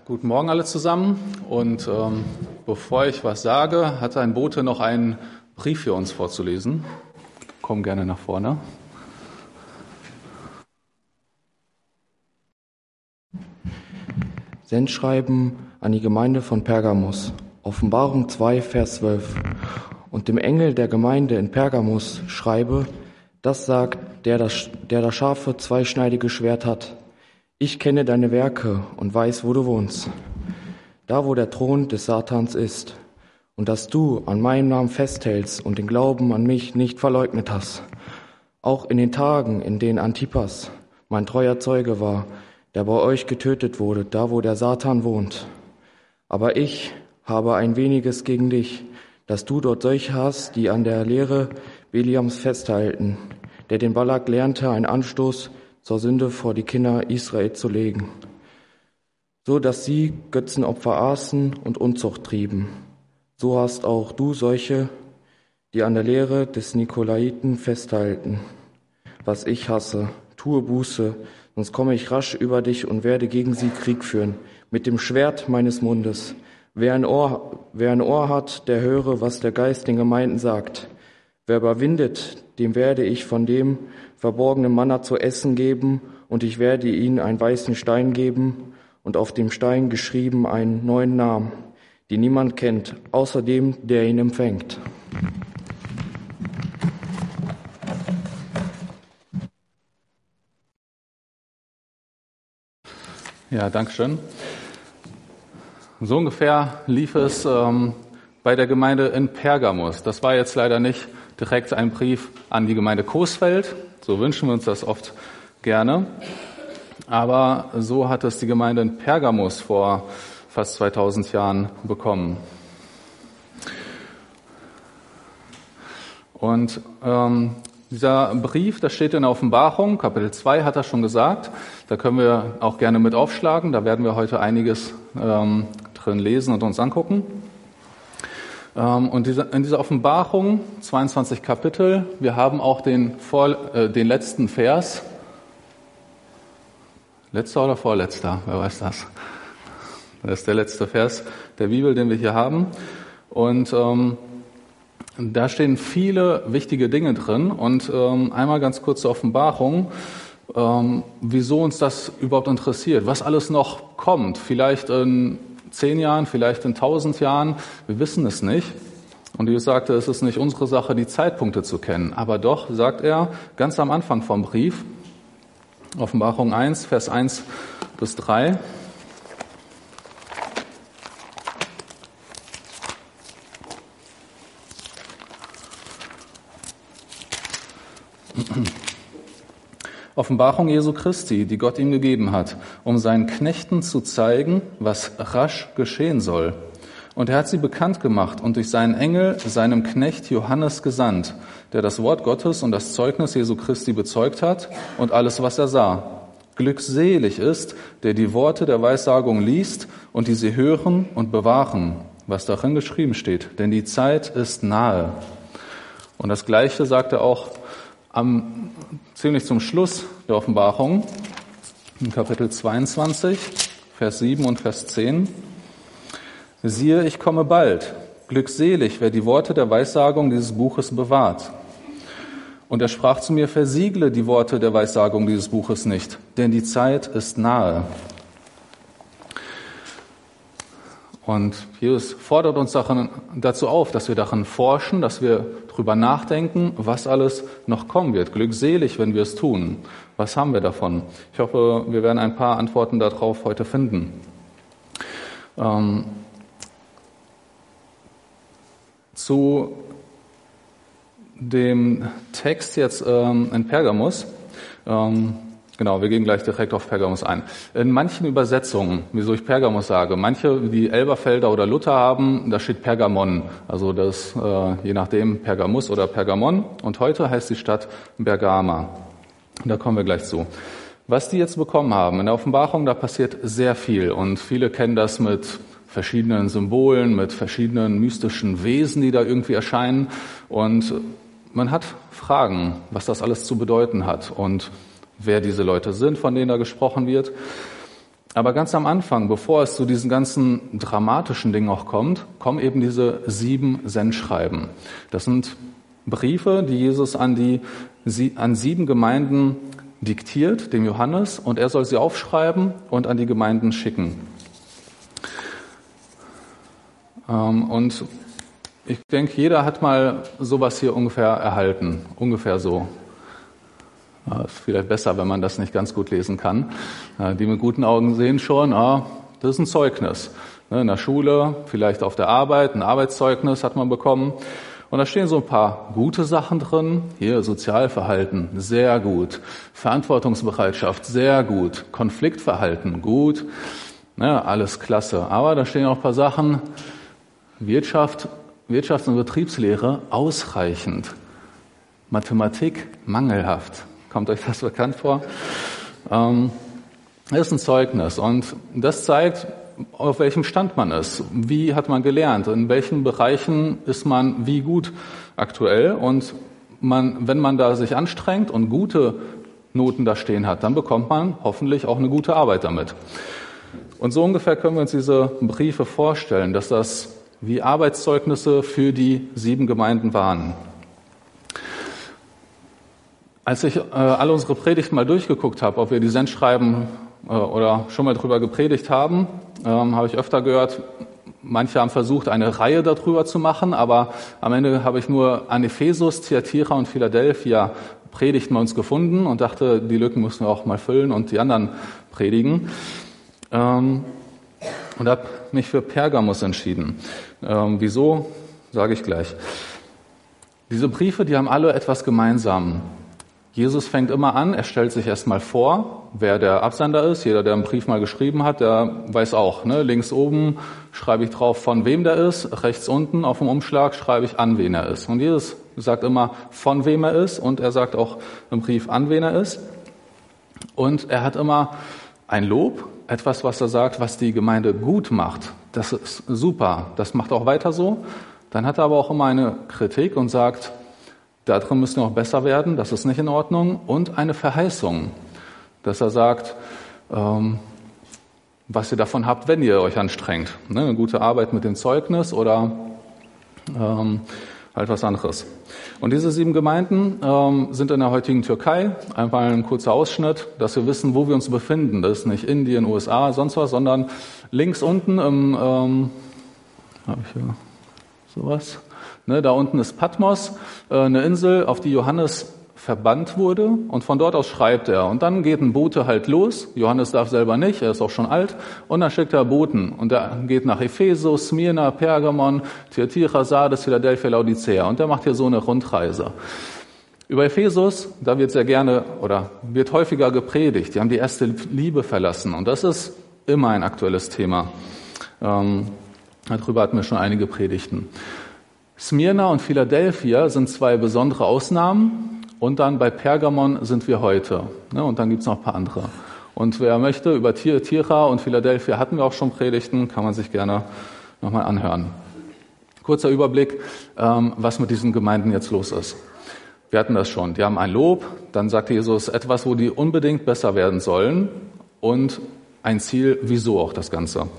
Guten Morgen alle zusammen. Und bevor ich was sage, hat ein Bote noch einen Brief für uns vorzulesen. Komm gerne nach vorne. Sendschreiben an die Gemeinde von Pergamus. Offenbarung 2, Vers 12. Und dem Engel der Gemeinde in Pergamus schreibe, das sagt, der das scharfe, zweischneidige Schwert hat. Ich kenne deine Werke und weiß, wo du wohnst, da wo der Thron des Satans ist, und dass du an meinem Namen festhältst und den Glauben an mich nicht verleugnet hast. Auch in den Tagen, in denen Antipas, mein treuer Zeuge war, der bei euch getötet wurde, da wo der Satan wohnt. Aber ich habe ein weniges gegen dich, dass du dort solche hast, die an der Lehre Beliams festhalten, der den Balak lernte, einen Anstoß zur Sünde vor die Kinder Israel zu legen, so dass sie Götzenopfer aßen und Unzucht trieben. So hast auch du solche, die an der Lehre des Nikolaiten festhalten. Was ich hasse, tue Buße, sonst komme ich rasch über dich und werde gegen sie Krieg führen, mit dem Schwert meines Mundes. Wer ein Ohr hat, der höre, was der Geist den Gemeinden sagt. Wer überwindet, dem werde ich von dem verborgenen Manna zu essen geben, und ich werde ihnen einen weißen Stein geben und auf dem Stein geschrieben einen neuen Namen, den niemand kennt, außer dem, der ihn empfängt. Ja, Dankeschön. So ungefähr lief es bei der Gemeinde in Pergamus. Das war jetzt leider nicht direkt ein Brief an die Gemeinde Coesfeld. So wünschen wir uns das oft gerne. Aber so hat es die Gemeinde in Pergamus vor fast 2000 Jahren bekommen. Und dieser Brief, das steht in der Offenbarung, Kapitel 2 hat er schon gesagt. Da können wir auch gerne mit aufschlagen. Da werden wir heute einiges drin lesen und uns angucken. Und in dieser Offenbarung, 22 Kapitel, wir haben auch den letzten Vers. Letzter oder vorletzter? Wer weiß das? Das ist der letzte Vers der Bibel, den wir hier haben. Und da stehen viele wichtige Dinge drin. Und einmal ganz kurz zur Offenbarung, wieso uns das überhaupt interessiert, was alles noch kommt. Vielleicht in 10 Jahren, vielleicht in 1000 Jahren, wir wissen es nicht. Und wie ich sagte, es ist nicht unsere Sache, die Zeitpunkte zu kennen. Aber doch, sagt er, ganz am Anfang vom Brief, Offenbarung 1, Vers 1 bis 3, Offenbarung Jesu Christi, die Gott ihm gegeben hat, um seinen Knechten zu zeigen, was rasch geschehen soll. Und er hat sie bekannt gemacht und durch seinen Engel seinem Knecht Johannes gesandt, der das Wort Gottes und das Zeugnis Jesu Christi bezeugt hat und alles, was er sah. Glückselig ist, der die Worte der Weissagung liest und die sie hören und bewahren, was darin geschrieben steht, denn die Zeit ist nahe. Und das Gleiche sagt er auch ziemlich zum Schluss der Offenbarung, in Kapitel 22, Vers 7 und Vers 10. Siehe, ich komme bald. Glückselig, wer die Worte der Weissagung dieses Buches bewahrt. Und er sprach zu mir, versiegle die Worte der Weissagung dieses Buches nicht, denn die Zeit ist nahe. Und Jesus fordert uns dazu auf, dass wir darin forschen, dass wir drüber nachdenken, was alles noch kommen wird. Glückselig, wenn wir es tun. Was haben wir davon? Ich hoffe, wir werden ein paar Antworten darauf heute finden. Zu dem Text jetzt in Pergamus. Genau, wir gehen gleich direkt auf Pergamus ein. In manchen Übersetzungen, wieso ich Pergamus sage, manche, die Elberfelder oder Luther haben, da steht Pergamon. Also das, je nachdem, Pergamus oder Pergamon. Und heute heißt die Stadt Bergama. Da kommen wir gleich zu. Was die jetzt bekommen haben in der Offenbarung, da passiert sehr viel. Und viele kennen das mit verschiedenen Symbolen, mit verschiedenen mystischen Wesen, die da irgendwie erscheinen. Und man hat Fragen, was das alles zu bedeuten hat und wer diese Leute sind, von denen da gesprochen wird. Aber ganz am Anfang, bevor es zu diesen ganzen dramatischen Dingen auch kommt, kommen eben diese 7 Sendschreiben. Das sind Briefe, die Jesus an 7 Gemeinden diktiert, dem Johannes, und er soll sie aufschreiben und an die Gemeinden schicken. Und ich denke, jeder hat mal sowas hier ungefähr erhalten, ungefähr so. Ist vielleicht besser, wenn man das nicht ganz gut lesen kann. Die mit guten Augen sehen schon, das ist ein Zeugnis. In der Schule, vielleicht auf der Arbeit, ein Arbeitszeugnis hat man bekommen. Und da stehen so ein paar gute Sachen drin. Hier, Sozialverhalten, sehr gut. Verantwortungsbereitschaft, sehr gut. Konfliktverhalten, gut. Alles klasse. Aber da stehen auch ein paar Sachen. Wirtschafts- und Betriebslehre, ausreichend. Mathematik, mangelhaft. Kommt euch das bekannt vor? Das ist ein Zeugnis und das zeigt, auf welchem Stand man ist. Wie hat man gelernt? In welchen Bereichen ist man wie gut aktuell? Und wenn man da sich anstrengt und gute Noten da stehen hat, dann bekommt man hoffentlich auch eine gute Arbeit damit. Und so ungefähr können wir uns diese Briefe vorstellen, dass das wie Arbeitszeugnisse für die 7 Gemeinden waren. Als ich alle unsere Predigten mal durchgeguckt habe, ob wir die Sendschreiben oder schon mal drüber gepredigt haben, habe ich öfter gehört, manche haben versucht, eine Reihe darüber zu machen, aber am Ende habe ich nur an Ephesus, Thyatira und Philadelphia Predigten bei uns gefunden und dachte, die Lücken müssen wir auch mal füllen und die anderen predigen. Und habe mich für Pergamos entschieden. Wieso, sage ich gleich. Diese Briefe, die haben alle etwas gemeinsam. Jesus fängt immer an, er stellt sich erstmal vor, wer der Absender ist. Jeder, der einen Brief mal geschrieben hat, der weiß auch. Links oben schreibe ich drauf, von wem der ist. Rechts unten auf dem Umschlag schreibe ich, an wen er ist. Und Jesus sagt immer, von wem er ist. Und er sagt auch im Brief, an wen er ist. Und er hat immer ein Lob, etwas, was er sagt, was die Gemeinde gut macht. Das ist super, das macht auch weiter so. Dann hat er aber auch immer eine Kritik und sagt, da drin müssen wir auch besser werden, das ist nicht in Ordnung. Und eine Verheißung, dass er sagt, was ihr davon habt, wenn ihr euch anstrengt. Eine gute Arbeit mit dem Zeugnis oder halt was anderes. Und diese 7 Gemeinden sind in der heutigen Türkei. Einfach ein kurzer Ausschnitt, dass wir wissen, wo wir uns befinden. Das ist nicht Indien, USA, sonst was, sondern links unten im, habe ich hier sowas? Da unten ist Patmos, eine Insel, auf die Johannes verbannt wurde und von dort aus schreibt er. Und dann geht ein Bote halt los. Johannes darf selber nicht, er ist auch schon alt. Und dann schickt er Boten und der geht nach Ephesus, Smyrna, Pergamon, Thyatira, Sardes, Philadelphia, Laodicea. Und der macht hier so eine Rundreise. Über Ephesus, da wird sehr gerne oder wird häufiger gepredigt. Die haben die erste Liebe verlassen und das ist immer ein aktuelles Thema. Darüber hatten wir schon einige Predigten. Smyrna und Philadelphia sind 2 besondere Ausnahmen und dann bei Pergamon sind wir heute. Und dann gibt es noch ein paar andere. Und wer möchte, über Thyatira und Philadelphia hatten wir auch schon Predigten, kann man sich gerne nochmal anhören. Kurzer Überblick, was mit diesen Gemeinden jetzt los ist. Wir hatten das schon. Die haben ein Lob, dann sagt Jesus etwas, wo die unbedingt besser werden sollen und ein Ziel, wieso auch das Ganze.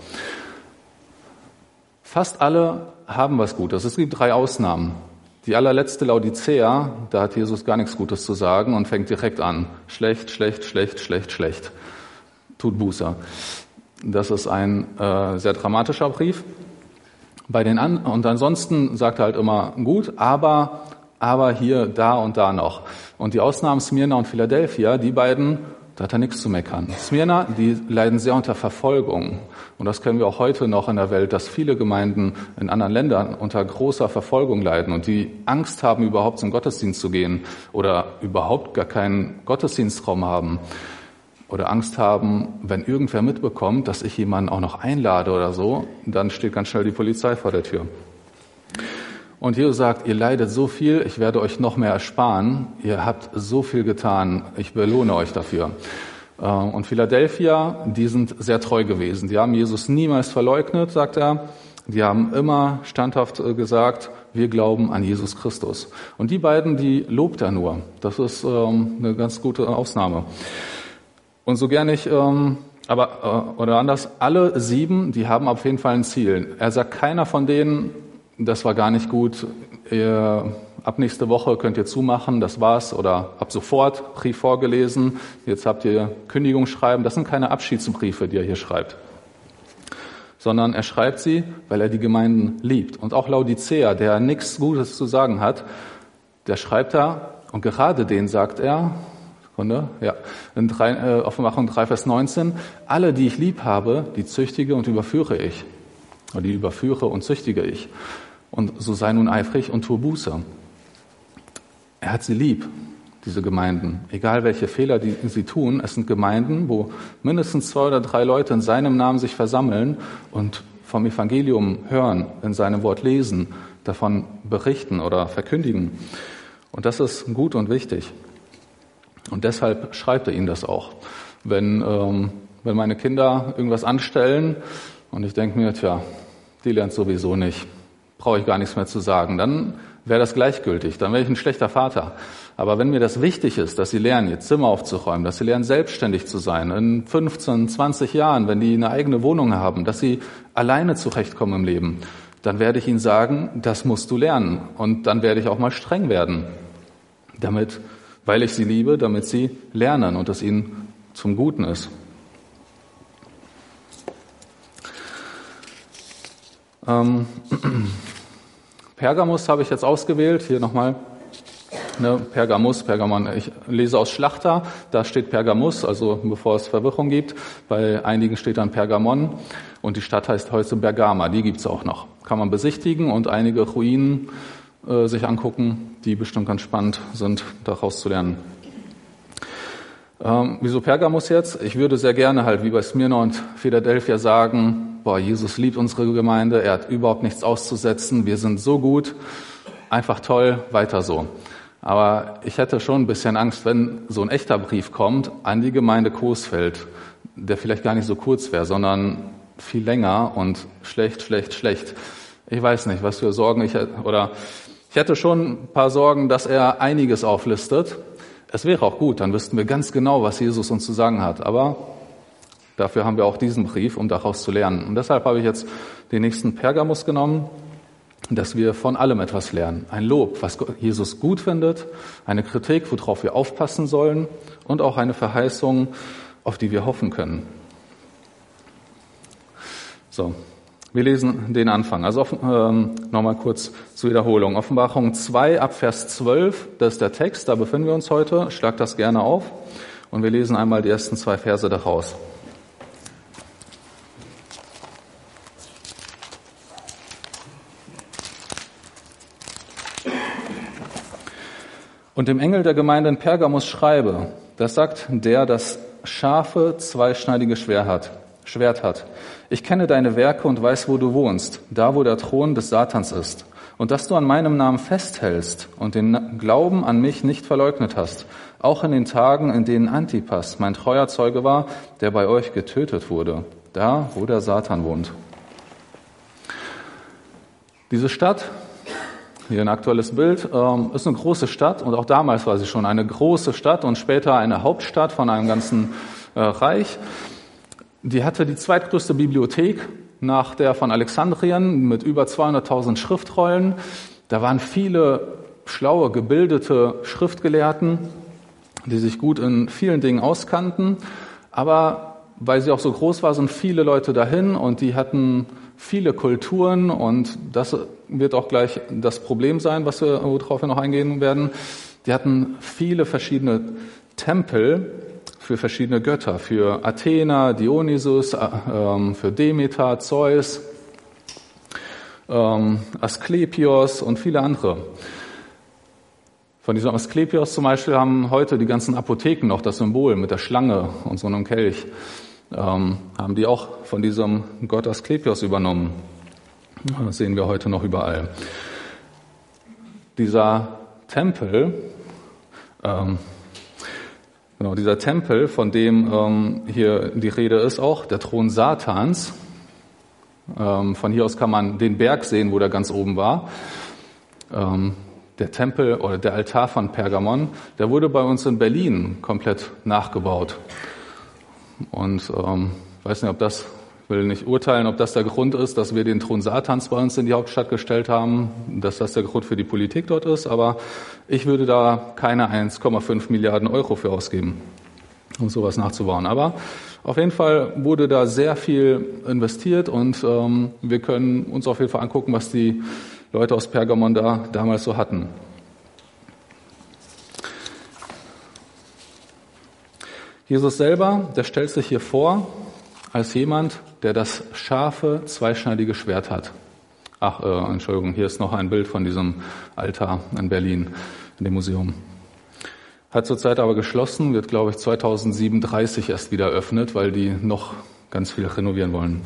Fast alle haben was Gutes. Es gibt 3 Ausnahmen. Die allerletzte Laodicea, da hat Jesus gar nichts Gutes zu sagen und fängt direkt an. Schlecht, schlecht, schlecht, schlecht, schlecht. Tut Buße. Das ist ein sehr dramatischer Brief. Und ansonsten sagt er halt immer gut, aber hier, da und da noch. Und die Ausnahmen Smyrna und Philadelphia, die beiden, da hat er nichts zu meckern. Smyrna, die leiden sehr unter Verfolgung. Und das kennen wir auch heute noch in der Welt, dass viele Gemeinden in anderen Ländern unter großer Verfolgung leiden und die Angst haben, überhaupt zum Gottesdienst zu gehen oder überhaupt gar keinen Gottesdienstraum haben oder Angst haben, wenn irgendwer mitbekommt, dass ich jemanden auch noch einlade oder so, dann steht ganz schnell die Polizei vor der Tür. Und Jesus sagt, ihr leidet so viel, ich werde euch noch mehr ersparen. Ihr habt so viel getan, ich belohne euch dafür. Und Philadelphia, die sind sehr treu gewesen. Die haben Jesus niemals verleugnet, sagt er. Die haben immer standhaft gesagt, wir glauben an Jesus Christus. Und die beiden, die lobt er nur. Das ist eine ganz gute Ausnahme. Und so gern ich oder anders, alle 7, die haben auf jeden Fall ein Ziel. Er sagt, keiner von denen, das war gar nicht gut, ab nächste Woche könnt ihr zumachen, das war's, oder ab sofort, Brief vorgelesen, jetzt habt ihr Kündigungsschreiben. Das sind keine Abschiedsbriefe, die er hier schreibt, sondern er schreibt sie, weil er die Gemeinden liebt. Und auch Laodicea, der nichts Gutes zu sagen hat, der schreibt da, und gerade den sagt er, in Offenbarung 3, Vers 19, alle, die ich lieb habe, die züchtige und überführe ich. Oder die überführe und züchtige ich. Und so sei nun eifrig und tue Buße. Er hat sie lieb, diese Gemeinden. Egal welche Fehler sie tun, es sind Gemeinden, wo mindestens 2 oder 3 Leute in seinem Namen sich versammeln und vom Evangelium hören, in seinem Wort lesen, davon berichten oder verkündigen. Und das ist gut und wichtig. Und deshalb schreibt er ihnen das auch. Wenn meine Kinder irgendwas anstellen und ich denke mir, die lernt sowieso nicht, brauche ich gar nichts mehr zu sagen, dann wäre das gleichgültig, dann wäre ich ein schlechter Vater. Aber wenn mir das wichtig ist, dass sie lernen, ihr Zimmer aufzuräumen, dass sie lernen, selbstständig zu sein, in 15, 20 Jahren, wenn die eine eigene Wohnung haben, dass sie alleine zurechtkommen im Leben, dann werde ich ihnen sagen, das musst du lernen. Und dann werde ich auch mal streng werden, weil ich sie liebe, damit sie lernen und es ihnen zum Guten ist. Pergamus habe ich jetzt ausgewählt, hier nochmal, Pergamon, ich lese aus Schlachter, da steht Pergamus, also bevor es Verwirrung gibt, bei einigen steht dann Pergamon und die Stadt heißt heute Bergama, die gibt's auch noch. Kann man besichtigen und einige Ruinen sich angucken, die bestimmt ganz spannend sind, daraus zu lernen. Wieso Pergamus jetzt? Ich würde sehr gerne halt wie bei Smyrna und Philadelphia sagen, Jesus liebt unsere Gemeinde, er hat überhaupt nichts auszusetzen, wir sind so gut, einfach toll, weiter so. Aber ich hätte schon ein bisschen Angst, wenn so ein echter Brief kommt an die Gemeinde Coesfeld, der vielleicht gar nicht so kurz wäre, sondern viel länger und schlecht. Ich weiß nicht, was für Sorgen ich hätte schon ein paar Sorgen, dass er einiges auflistet. Es wäre auch gut, dann wüssten wir ganz genau, was Jesus uns zu sagen hat. Aber dafür haben wir auch diesen Brief, um daraus zu lernen. Und deshalb habe ich jetzt den nächsten Pergamus genommen, dass wir von allem etwas lernen. Ein Lob, was Jesus gut findet, eine Kritik, worauf wir aufpassen sollen und auch eine Verheißung, auf die wir hoffen können. So, wir lesen den Anfang. Also nochmal kurz zur Wiederholung. Offenbarung 2 ab Vers 12, das ist der Text, da befinden wir uns heute. Schlagt das gerne auf und wir lesen einmal die ersten 2 Verse daraus. Und dem Engel der Gemeinde in Pergamus schreibe, das sagt der, das scharfe, zweischneidige Schwert hat. Ich kenne deine Werke und weiß, wo du wohnst, da wo der Thron des Satans ist. Und dass du an meinem Namen festhältst und den Glauben an mich nicht verleugnet hast, auch in den Tagen, in denen Antipas, mein treuer Zeuge war, der bei euch getötet wurde, da wo der Satan wohnt. Diese Stadt, hier ein aktuelles Bild, ist eine große Stadt und auch damals war sie schon eine große Stadt und später eine Hauptstadt von einem ganzen Reich. Die hatte die zweitgrößte Bibliothek nach der von Alexandrien mit über 200.000 Schriftrollen. Da waren viele schlaue, gebildete Schriftgelehrten, die sich gut in vielen Dingen auskannten. Aber weil sie auch so groß war, sind viele Leute dahin und die hatten viele Kulturen und das wird auch gleich das Problem sein, worauf wir noch eingehen werden. Die hatten viele verschiedene Tempel für verschiedene Götter, für Athena, Dionysus, für Demeter, Zeus, Asklepios und viele andere. Von diesem Asklepios zum Beispiel haben heute die ganzen Apotheken noch das Symbol mit der Schlange und so einem Kelch. Haben die auch von diesem Gott Asklepios übernommen. Das sehen wir heute noch überall. Dieser Tempel, von dem hier die Rede ist, auch der Thron Satans. Von hier aus kann man den Berg sehen, wo der ganz oben war. Der Tempel oder der Altar von Pergamon, der wurde bei uns in Berlin komplett nachgebaut. Und weiß nicht, ich will nicht urteilen, ob das der Grund ist, dass wir den Thron Satans bei uns in die Hauptstadt gestellt haben, dass das der Grund für die Politik dort ist, aber ich würde da keine 1,5 Milliarden Euro für ausgeben, um sowas nachzubauen. Aber auf jeden Fall wurde da sehr viel investiert und wir können uns auf jeden Fall angucken, was die Leute aus Pergamon da damals so hatten. Jesus selber, der stellt sich hier vor als jemand, der das scharfe, zweischneidige Schwert hat. Entschuldigung, hier ist noch ein Bild von diesem Altar in Berlin, in dem Museum. Hat zurzeit aber geschlossen, wird, glaube ich, 2037 erst wieder eröffnet, weil die noch ganz viel renovieren wollen.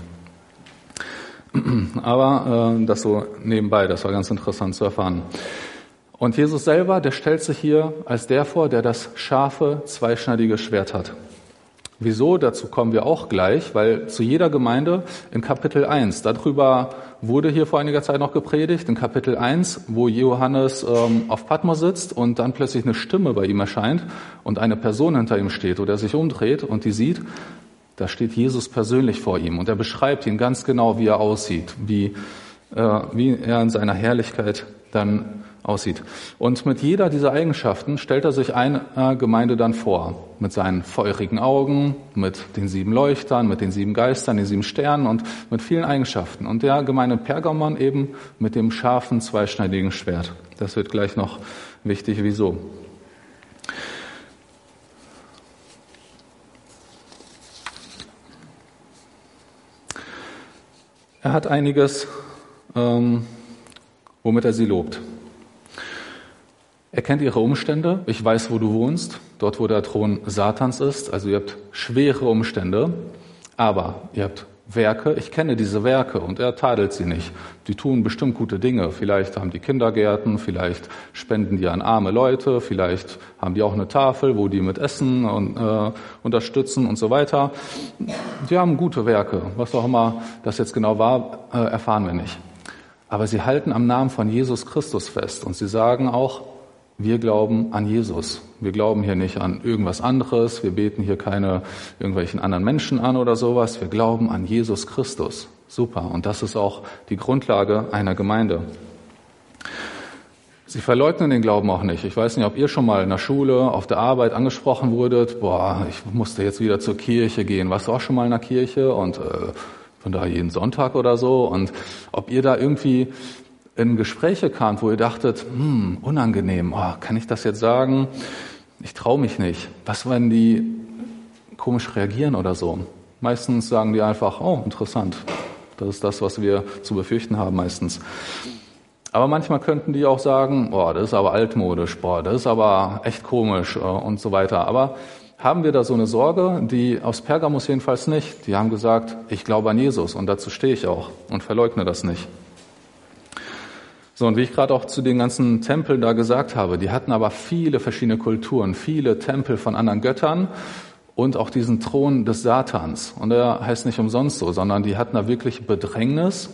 Aber das so nebenbei, das war ganz interessant zu erfahren. Und Jesus selber, der stellt sich hier als der vor, der das scharfe, zweischneidige Schwert hat. Wieso? Dazu kommen wir auch gleich, weil zu jeder Gemeinde in Kapitel 1, darüber wurde hier vor einiger Zeit noch gepredigt, in Kapitel 1, wo Johannes auf Patmos sitzt und dann plötzlich eine Stimme bei ihm erscheint und eine Person hinter ihm steht oder sich umdreht und die sieht, da steht Jesus persönlich vor ihm und er beschreibt ihn ganz genau, wie er aussieht, wie er in seiner Herrlichkeit dann aussieht. Und mit jeder dieser Eigenschaften stellt er sich einer Gemeinde dann vor. Mit seinen feurigen Augen, mit den 7 Leuchtern, mit den 7 Geistern, den 7 Sternen und mit vielen Eigenschaften. Und der Gemeinde Pergamon eben mit dem scharfen, zweischneidigen Schwert. Das wird gleich noch wichtig, wieso. Er hat einiges, womit er sie lobt. Er kennt ihre Umstände. Ich weiß, wo du wohnst, dort, wo der Thron Satans ist. Also ihr habt schwere Umstände, aber ihr habt Werke. Ich kenne diese Werke und er tadelt sie nicht. Die tun bestimmt gute Dinge. Vielleicht haben die Kindergärten, vielleicht spenden die an arme Leute, vielleicht haben die auch eine Tafel, wo die mit Essen und unterstützen und so weiter. Die haben gute Werke. Was auch immer das jetzt genau war, erfahren wir nicht. Aber sie halten am Namen von Jesus Christus fest und sie sagen auch, wir glauben an Jesus. Wir glauben hier nicht an irgendwas anderes. Wir beten hier keine irgendwelchen anderen Menschen an oder sowas. Wir glauben an Jesus Christus. Super. Und das ist auch die Grundlage einer Gemeinde. Sie verleugnen den Glauben auch nicht. Ich weiß nicht, ob ihr schon mal in der Schule, auf der Arbeit angesprochen wurdet. Ich musste jetzt wieder zur Kirche gehen. Warst du auch schon mal in der Kirche? Und von da jeden Sonntag oder so. Und ob ihr da irgendwie in Gespräche kamt, wo ihr dachtet, unangenehm, kann ich das jetzt sagen? Ich traue mich nicht. Was, wenn die komisch reagieren oder so? Meistens sagen die einfach, interessant. Das ist das, was wir zu befürchten haben meistens. Aber manchmal könnten die auch sagen, das ist aber altmodisch, das ist aber echt komisch und so weiter. Aber haben wir da so eine Sorge? Die aus Pergamos jedenfalls nicht. Die haben gesagt, ich glaube an Jesus und dazu stehe ich auch und verleugne das nicht. So, und wie ich gerade auch zu den ganzen Tempeln da gesagt habe, die hatten aber viele verschiedene Kulturen, viele Tempel von anderen Göttern und auch diesen Thron des Satans. Und der heißt nicht umsonst so, sondern die hatten da wirklich Bedrängnis,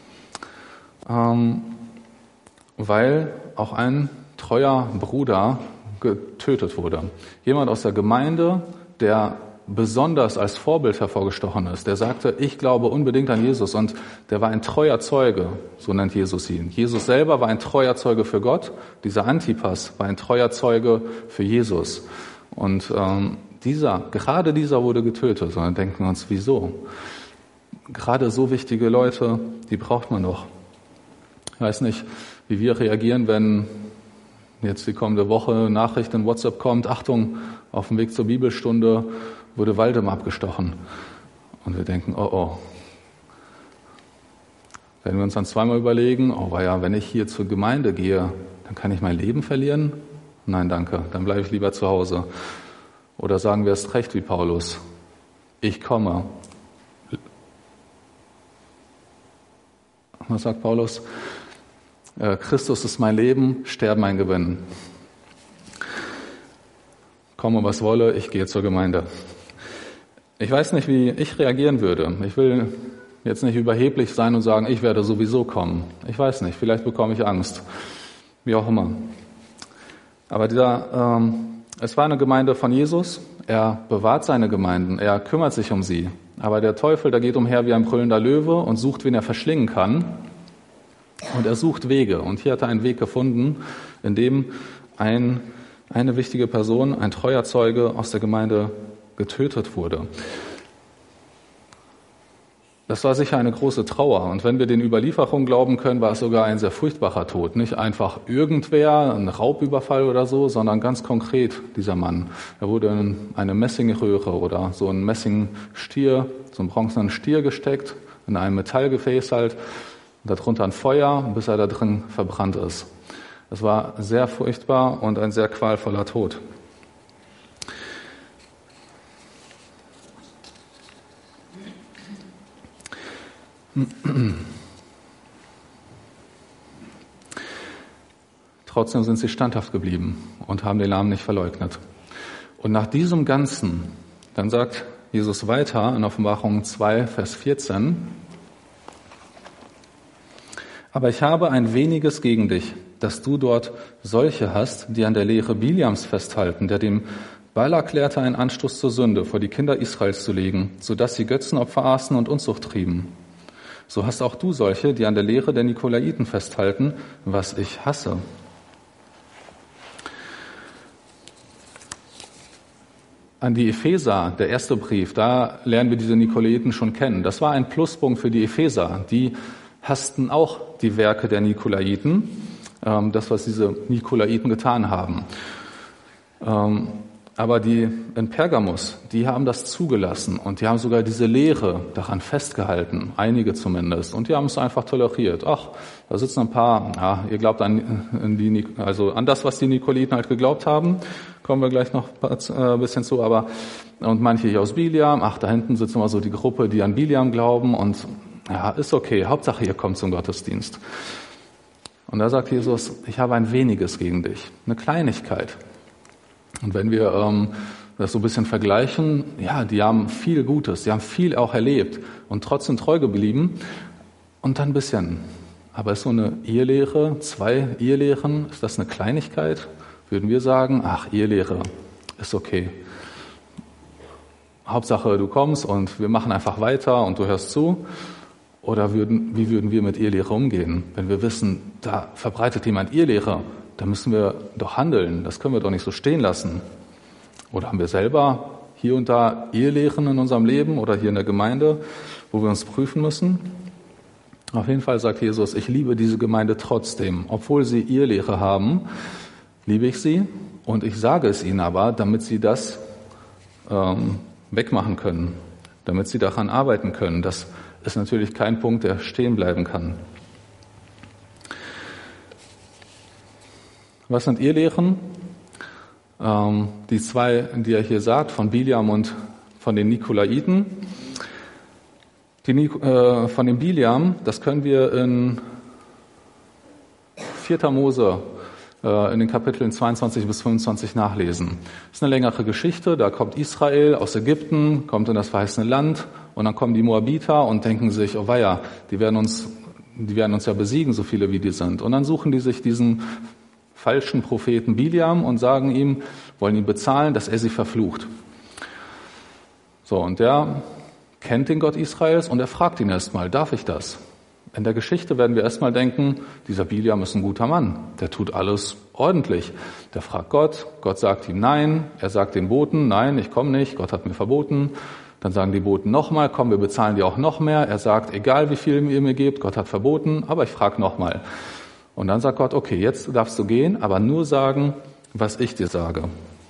weil auch ein treuer Bruder getötet wurde. Jemand aus der Gemeinde, der besonders als Vorbild hervorgestochen ist, der sagte, ich glaube unbedingt an Jesus und der war ein treuer Zeuge, so nennt Jesus ihn. Jesus selber war ein treuer Zeuge für Gott, dieser Antipas war ein treuer Zeuge für Jesus. Und gerade dieser wurde getötet. Und dann denken wir uns, wieso? Gerade so wichtige Leute, die braucht man doch. Ich weiß nicht, wie wir reagieren, wenn jetzt die kommende Woche Nachricht in WhatsApp kommt, Achtung, auf dem Weg zur Bibelstunde wurde Waldemar abgestochen. Und wir denken, Wenn wir uns dann zweimal überlegen, wenn ich hier zur Gemeinde gehe, dann kann ich mein Leben verlieren? Nein, danke, dann bleibe ich lieber zu Hause. Oder sagen wir es recht wie Paulus, ich komme. Was sagt Paulus? Christus ist mein Leben, Sterben mein Gewinn. Komme, was wolle, ich gehe zur Gemeinde. Ich weiß nicht, wie ich reagieren würde. Ich will jetzt nicht überheblich sein und sagen, ich werde sowieso kommen. Ich weiß nicht, vielleicht bekomme ich Angst. Wie auch immer. Aber es war eine Gemeinde von Jesus. er bewahrt seine Gemeinden, er kümmert sich um sie. Aber der Teufel, der geht umher wie ein brüllender Löwe und sucht, wen er verschlingen kann. Und er sucht Wege. Und hier hat er einen Weg gefunden, in dem eine wichtige Person, ein treuer Zeuge aus der Gemeinde getötet wurde. Das war sicher eine große Trauer. Und wenn wir den Überlieferungen glauben können, war es sogar ein sehr furchtbarer Tod. Nicht einfach irgendwer, ein Raubüberfall oder so, sondern ganz konkret dieser Mann. Er wurde in eine Messingröhre oder so einen Messingstier, so einen bronzenen Stier gesteckt, in einem Metallgefäß halt, und darunter ein Feuer, bis er da drin verbrannt ist. Das war sehr furchtbar und ein sehr qualvoller Tod. Trotzdem sind sie standhaft geblieben und haben den Namen nicht verleugnet. Und nach diesem Ganzen, dann sagt Jesus weiter in Offenbarung 2, Vers 14, aber ich habe ein weniges gegen dich, dass du dort solche hast, die an der Lehre Biliams festhalten, der dem Balak lehrte, einen Anstoß zur Sünde vor die Kinder Israels zu legen, sodass sie Götzenopfer aßen und Unzucht trieben. So hast auch du solche, die an der Lehre der Nikolaiten festhalten, was ich hasse. An die Epheser, der erste Brief, da lernen wir diese Nikolaiten schon kennen. Das war ein Pluspunkt für die Epheser. Die hassten auch die Werke der Nikolaiten, das, was diese Nikolaiten getan haben. Aber die in Pergamus, die haben das zugelassen und die haben sogar diese Lehre daran festgehalten, einige zumindest, und die haben es einfach toleriert. Ach, da sitzen ein paar, ja, ihr glaubt an das, was die Nikolaiten halt geglaubt haben, kommen wir gleich noch ein bisschen zu, aber und manche hier aus Biliam, ach, da hinten sitzt immer so die Gruppe, die an Biliam glauben und ja, ist okay, Hauptsache ihr kommt zum Gottesdienst. Und da sagt Jesus, ich habe ein weniges gegen dich, eine Kleinigkeit. Und wenn wir das so ein bisschen vergleichen, ja, die haben viel Gutes, die haben viel auch erlebt und trotzdem treu geblieben und dann ein bisschen. Aber ist so eine Ehelehre, 2 Ehelehren, ist das eine Kleinigkeit? Würden wir sagen, ach, Ehelehre ist okay. Hauptsache du kommst und wir machen einfach weiter und du hörst zu. Oder wie würden wir mit Ehelehre umgehen? Wenn wir wissen, da verbreitet jemand Ehelehre, da müssen wir doch handeln, das können wir doch nicht so stehen lassen. Oder haben wir selber hier und da Ehelehren in unserem Leben oder hier in der Gemeinde, wo wir uns prüfen müssen? Auf jeden Fall sagt Jesus, ich liebe diese Gemeinde trotzdem. Obwohl sie Ehelehre haben, liebe ich sie und ich sage es ihnen aber, damit sie das wegmachen können, damit sie daran arbeiten können. Das ist natürlich kein Punkt, der stehen bleiben kann. Was sind Ehelehren? Die 2, die er hier sagt, von Biliam und von den Nikolaiten. Von dem Biliam, das können wir in 4. Mose in den Kapiteln 22 bis 25 nachlesen. Das ist eine längere Geschichte, da kommt Israel aus Ägypten, kommt in das verheißene Land und dann kommen die Moabiter und denken sich, oh weia, die werden uns ja besiegen, so viele wie die sind. Und dann suchen die sich diesen falschen Propheten Biliam und sagen ihm, wollen ihn bezahlen, dass er sie verflucht. So, und der kennt den Gott Israels und er fragt ihn erstmal, darf ich das? In der Geschichte werden wir erstmal denken, dieser Biliam ist ein guter Mann, der tut alles ordentlich. Der fragt Gott, Gott sagt ihm nein, er sagt den Boten, nein, ich komme nicht, Gott hat mir verboten. Dann sagen die Boten nochmal, komm, wir bezahlen dir auch noch mehr. Er sagt, egal wie viel ihr mir gebt, Gott hat verboten, aber ich frage nochmal. Und dann sagt Gott, okay, jetzt darfst du gehen, aber nur sagen, was ich dir sage.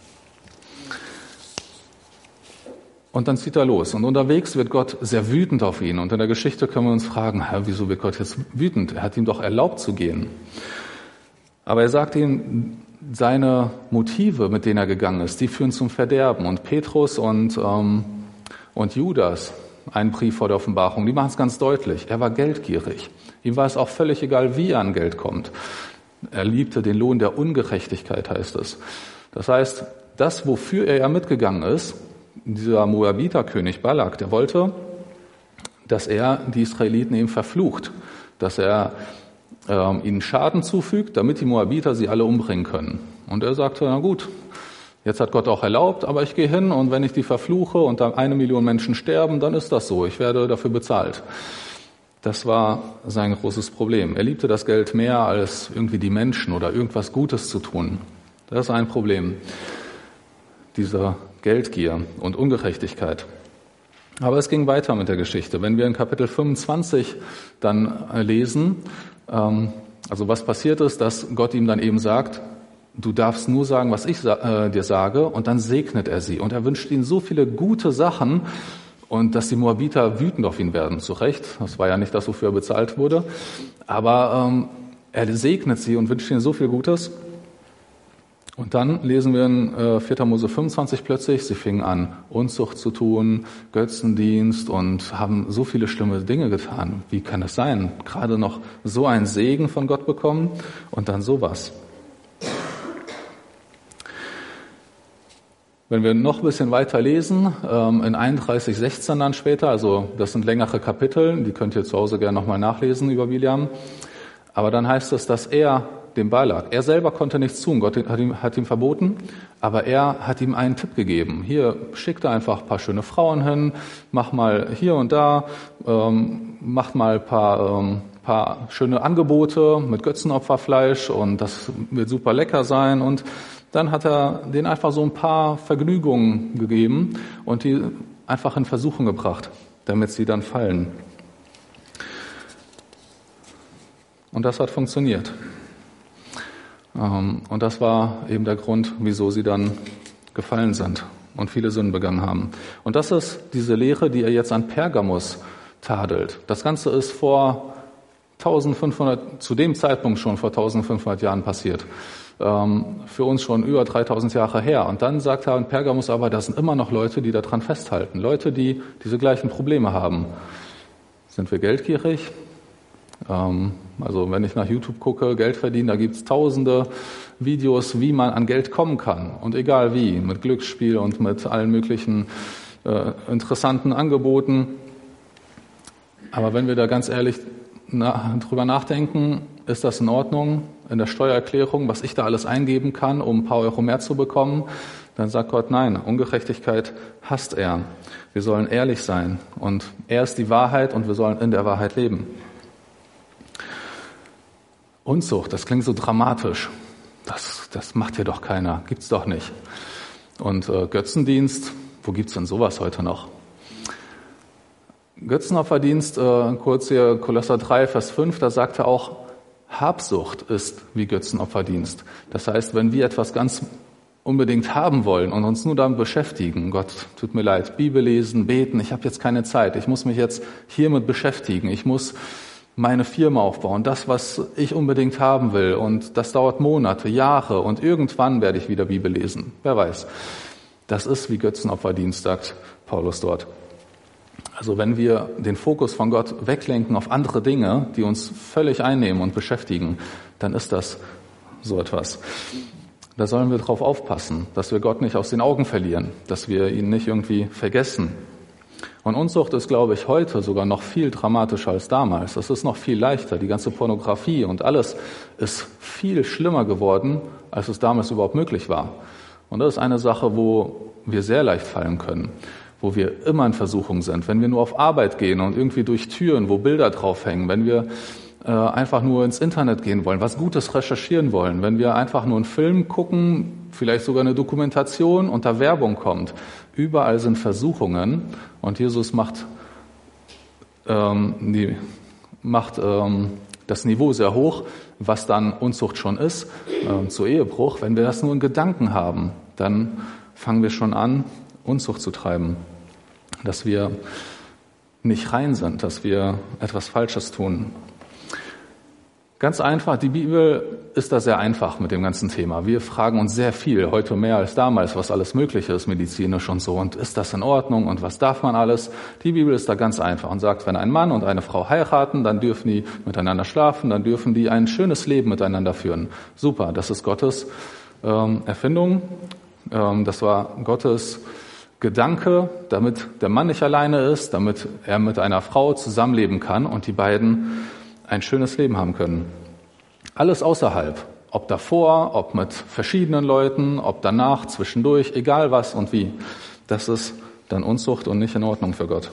Und dann zieht er los. Und unterwegs wird Gott sehr wütend auf ihn. Und in der Geschichte können wir uns fragen, wieso wird Gott jetzt wütend? Er hat ihm doch erlaubt zu gehen. Aber er sagt ihm, seine Motive, mit denen er gegangen ist, die führen zum Verderben. Und Petrus und Judas, ein Brief vor der Offenbarung, die machen es ganz deutlich. Er war geldgierig. Ihm war es auch völlig egal, wie er an Geld kommt. Er liebte den Lohn der Ungerechtigkeit, heißt es. Das heißt, das, wofür er ja mitgegangen ist, dieser Moabiterkönig Balak, der wollte, dass er die Israeliten eben verflucht, dass er ihnen Schaden zufügt, damit die Moabiter sie alle umbringen können. Und er sagte, na gut, Jetzt hat Gott auch erlaubt, aber ich gehe hin und wenn ich die verfluche und dann 1 Million Menschen sterben, dann ist das so. Ich werde dafür bezahlt. Das war sein großes Problem. Er liebte das Geld mehr als irgendwie die Menschen oder irgendwas Gutes zu tun. Das ist ein Problem, diese Geldgier und Ungerechtigkeit. Aber es ging weiter mit der Geschichte. Wenn wir in Kapitel 25 dann lesen, also was passiert ist, dass Gott ihm dann eben sagt, du darfst nur sagen, was ich dir sage, und dann segnet er sie. Und er wünscht ihnen so viele gute Sachen, und dass die Moabiter wütend auf ihn werden, zu Recht. Das war ja nicht das, wofür er bezahlt wurde. Aber er segnet sie und wünscht ihnen so viel Gutes. Und dann lesen wir in 4. Mose 25 plötzlich, sie fingen an, Unzucht zu tun, Götzendienst und haben so viele schlimme Dinge getan. Wie kann das sein? Gerade noch so einen Segen von Gott bekommen und dann sowas. Wenn wir noch ein bisschen weiter lesen, in 31,16 dann später, also das sind längere Kapitel, die könnt ihr zu Hause gerne nochmal nachlesen über Bileam. Aber dann heißt es, dass er dem Balak, er selber konnte nichts tun, Gott hat ihm verboten, aber er hat ihm einen Tipp gegeben. Hier, schick da einfach ein paar schöne Frauen hin, mach mal hier und da, macht mal ein paar schöne Angebote mit Götzenopferfleisch und das wird super lecker sein. Und dann hat er denen einfach so ein paar Vergnügungen gegeben und die einfach in Versuchung gebracht, damit sie dann fallen. Und das hat funktioniert. Und das war eben der Grund, wieso sie dann gefallen sind und viele Sünden begangen haben. Und das ist diese Lehre, die er jetzt an Pergamus tadelt. Das Ganze ist zu dem Zeitpunkt schon vor 1500 Jahren passiert. Für uns schon über 3000 Jahre her. Und dann sagt er an Pergamus aber, das sind immer noch Leute, die daran festhalten. Leute, die diese gleichen Probleme haben. Sind wir geldgierig? Also wenn ich nach YouTube gucke, Geld verdienen, da gibt's tausende Videos, wie man an Geld kommen kann. Und egal wie, mit Glücksspiel und mit allen möglichen interessanten Angeboten. Aber wenn wir da ganz ehrlich drüber nachdenken, ist das in Ordnung in der Steuererklärung, was ich da alles eingeben kann, um ein paar Euro mehr zu bekommen? Dann sagt Gott, nein, Ungerechtigkeit hasst er. Wir sollen ehrlich sein und er ist die Wahrheit und wir sollen in der Wahrheit leben. Unzucht, das klingt so dramatisch. Das macht hier doch keiner, gibt's doch nicht. Und Götzendienst, wo gibt's denn sowas heute noch? Götzenopferdienst, kurz hier Kolosser 3, Vers 5, da sagt er auch, Habsucht ist wie Götzenopferdienst. Das heißt, wenn wir etwas ganz unbedingt haben wollen und uns nur damit beschäftigen, Gott, tut mir leid, Bibel lesen, beten, ich habe jetzt keine Zeit, ich muss mich jetzt hiermit beschäftigen, ich muss meine Firma aufbauen, das, was ich unbedingt haben will und das dauert Monate, Jahre und irgendwann werde ich wieder Bibel lesen, wer weiß. Das ist wie Götzenopferdienst, sagt Paulus dort. Also wenn wir den Fokus von Gott weglenken auf andere Dinge, die uns völlig einnehmen und beschäftigen, dann ist das so etwas. Da sollen wir drauf aufpassen, dass wir Gott nicht aus den Augen verlieren, dass wir ihn nicht irgendwie vergessen. Und Unzucht ist, glaube ich, heute sogar noch viel dramatischer als damals. Es ist noch viel leichter. Die ganze Pornografie und alles ist viel schlimmer geworden, als es damals überhaupt möglich war. Und das ist eine Sache, wo wir sehr leicht fallen können, wo wir immer in Versuchung sind. Wenn wir nur auf Arbeit gehen und irgendwie durch Türen, wo Bilder draufhängen, wenn wir einfach nur ins Internet gehen wollen, was Gutes recherchieren wollen, wenn wir einfach nur einen Film gucken, vielleicht sogar eine Dokumentation und da Werbung kommt. Überall sind Versuchungen und Jesus macht das Niveau sehr hoch, was dann Unzucht schon ist, zu Ehebruch. Wenn wir das nur in Gedanken haben, dann fangen wir schon an, Unzucht zu treiben, dass wir nicht rein sind, dass wir etwas Falsches tun. Ganz einfach, die Bibel ist da sehr einfach mit dem ganzen Thema. Wir fragen uns sehr viel, heute mehr als damals, was alles möglich ist, medizinisch und so. Und ist das in Ordnung und was darf man alles? Die Bibel ist da ganz einfach und sagt, wenn ein Mann und eine Frau heiraten, dann dürfen die miteinander schlafen, dann dürfen die ein schönes Leben miteinander führen. Super, das ist Gottes Erfindung. Das war Gottes Gedanke, damit der Mann nicht alleine ist, damit er mit einer Frau zusammenleben kann und die beiden ein schönes Leben haben können. Alles außerhalb Ob davor, ob mit verschiedenen Leuten, ob danach, zwischendurch, egal was und wie. Das ist dann Unzucht und nicht in Ordnung für Gott.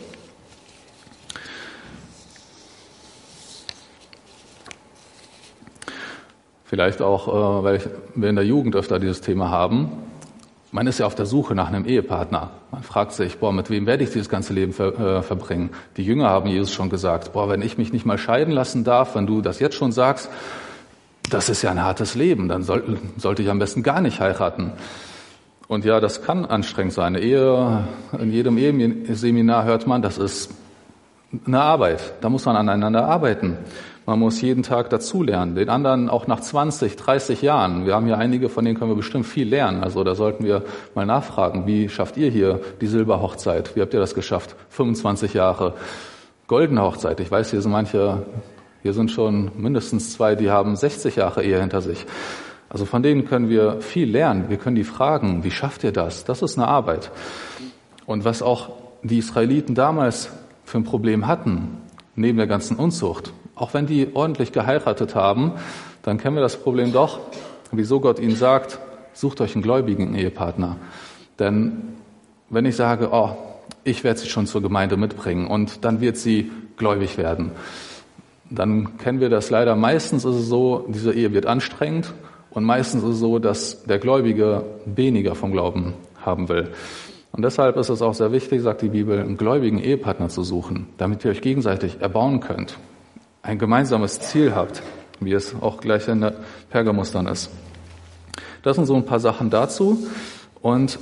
Vielleicht auch, weil wir in der Jugend öfter dieses Thema haben. Man ist ja auf der Suche nach einem Ehepartner. Man fragt sich, mit wem werde ich dieses ganze Leben verbringen? Die Jünger haben Jesus schon gesagt, wenn ich mich nicht mal scheiden lassen darf, wenn du das jetzt schon sagst, das ist ja ein hartes Leben, dann sollte ich am besten gar nicht heiraten. Und ja, das kann anstrengend sein. Eine Ehe, in jedem Eheseminar hört man, das ist eine Arbeit. Da muss man aneinander arbeiten. Man muss jeden Tag dazulernen, den anderen auch nach 20, 30 Jahren. Wir haben hier einige, von denen können wir bestimmt viel lernen. Also da sollten wir mal nachfragen, wie schafft ihr hier die Silberhochzeit? Wie habt ihr das geschafft? 25 Jahre. Goldene Hochzeit. Ich weiß, hier sind schon mindestens 2, die haben 60 Jahre Ehe hinter sich. Also von denen können wir viel lernen. Wir können die fragen, wie schafft ihr das? Das ist eine Arbeit. Und was auch die Israeliten damals für ein Problem hatten, neben der ganzen Unzucht, auch wenn die ordentlich geheiratet haben, dann kennen wir das Problem doch, wieso Gott ihnen sagt, sucht euch einen gläubigen Ehepartner. Denn wenn ich sage, ich werde sie schon zur Gemeinde mitbringen und dann wird sie gläubig werden, dann kennen wir das leider. Meistens ist es so, diese Ehe wird anstrengend und meistens ist es so, dass der Gläubige weniger vom Glauben haben will. Und deshalb ist es auch sehr wichtig, sagt die Bibel, einen gläubigen Ehepartner zu suchen, damit ihr euch gegenseitig erbauen könnt. Ein gemeinsames Ziel habt, wie es auch gleich in der Pergamos dann ist. Das sind so ein paar Sachen dazu. Und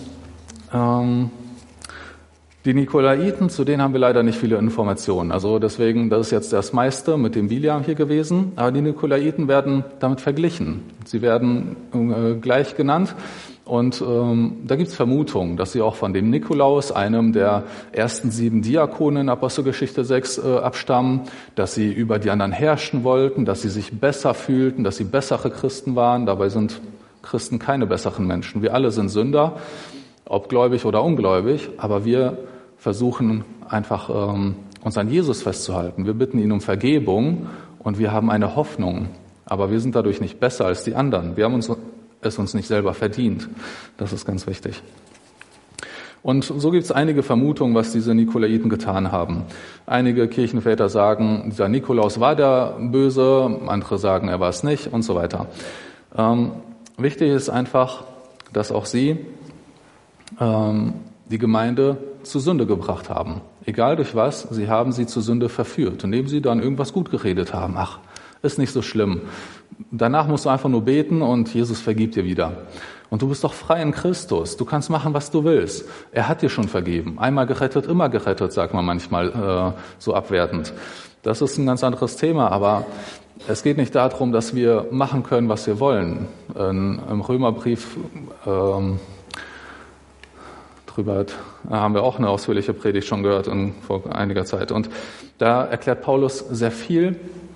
die Nikolaiten, zu denen haben wir leider nicht viele Informationen. Also deswegen, das ist jetzt das meiste mit dem Biliam hier gewesen. Aber die Nikolaiten werden damit verglichen. Sie werden gleich genannt. Und da gibt es Vermutungen, dass sie auch von dem Nikolaus, einem der ersten 7 Diakonen in Apostelgeschichte 6 abstammen, dass sie über die anderen herrschen wollten, dass sie sich besser fühlten, dass sie bessere Christen waren. Dabei sind Christen keine besseren Menschen. Wir alle sind Sünder, ob gläubig oder ungläubig, aber wir versuchen einfach uns an Jesus festzuhalten. Wir bitten ihn um Vergebung und wir haben eine Hoffnung, aber wir sind dadurch nicht besser als die anderen. Wir haben es uns nicht selber verdient. Das ist ganz wichtig. Und so gibt es einige Vermutungen, was diese Nikolaiten getan haben. Einige Kirchenväter sagen, dieser Nikolaus war der Böse, andere sagen, er war es nicht und so weiter. Wichtig ist einfach, dass auch sie die Gemeinde zur Sünde gebracht haben. Egal durch was, sie haben sie zur Sünde verführt, indem sie dann irgendwas gut geredet haben. Ach, ist nicht so schlimm. Danach musst du einfach nur beten und Jesus vergibt dir wieder. Und du bist doch frei in Christus. Du kannst machen, was du willst. Er hat dir schon vergeben. Einmal gerettet, immer gerettet, sagt man manchmal so abwertend. Das ist ein ganz anderes Thema, aber es geht nicht darum, dass wir machen können, was wir wollen. Im Römerbrief drüber haben wir auch eine ausführliche Predigt schon gehört vor einiger Zeit. Und da erklärt Paulus sehr viel,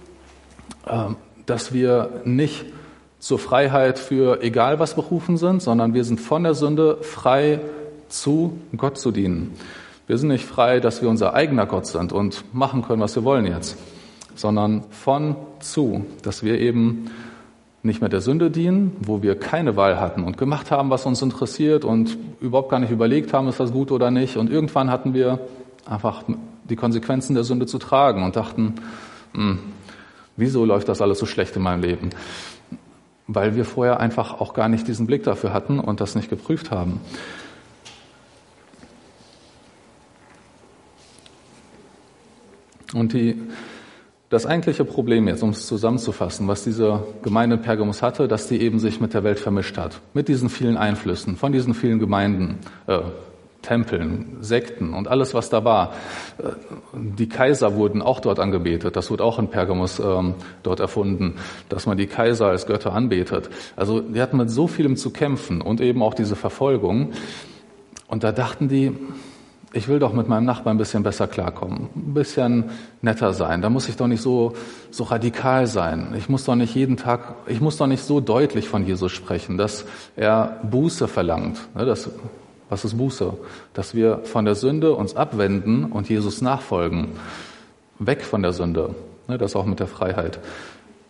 dass wir nicht zur Freiheit für egal was berufen sind, sondern wir sind von der Sünde frei, zu Gott zu dienen. Wir sind nicht frei, dass wir unser eigener Gott sind und machen können, was wir wollen jetzt, sondern von zu, dass wir eben nicht mehr der Sünde dienen, wo wir keine Wahl hatten und gemacht haben, was uns interessiert und überhaupt gar nicht überlegt haben, ist das gut oder nicht. Und irgendwann hatten wir einfach die Konsequenzen der Sünde zu tragen und dachten, wieso läuft das alles so schlecht in meinem Leben? Weil wir vorher einfach auch gar nicht diesen Blick dafür hatten und das nicht geprüft haben. Und das eigentliche Problem jetzt, um es zusammenzufassen, was diese Gemeinde in Pergamos hatte, dass die eben sich mit der Welt vermischt hat. Mit diesen vielen Einflüssen, von diesen vielen Gemeinden, Tempeln, Sekten und alles, was da war. Die Kaiser wurden auch dort angebetet. Das wurde auch in Pergamos dort erfunden, dass man die Kaiser als Götter anbetet. Also die hatten mit so vielem zu kämpfen und eben auch diese Verfolgung. Und da dachten die, ich will doch mit meinem Nachbarn ein bisschen besser klarkommen, ein bisschen netter sein. Da muss ich doch nicht so radikal sein. Ich muss doch nicht so deutlich von Jesus sprechen, dass er Buße verlangt. Was ist Buße? Dass wir von der Sünde uns abwenden und Jesus nachfolgen. Weg von der Sünde. Das auch mit der Freiheit.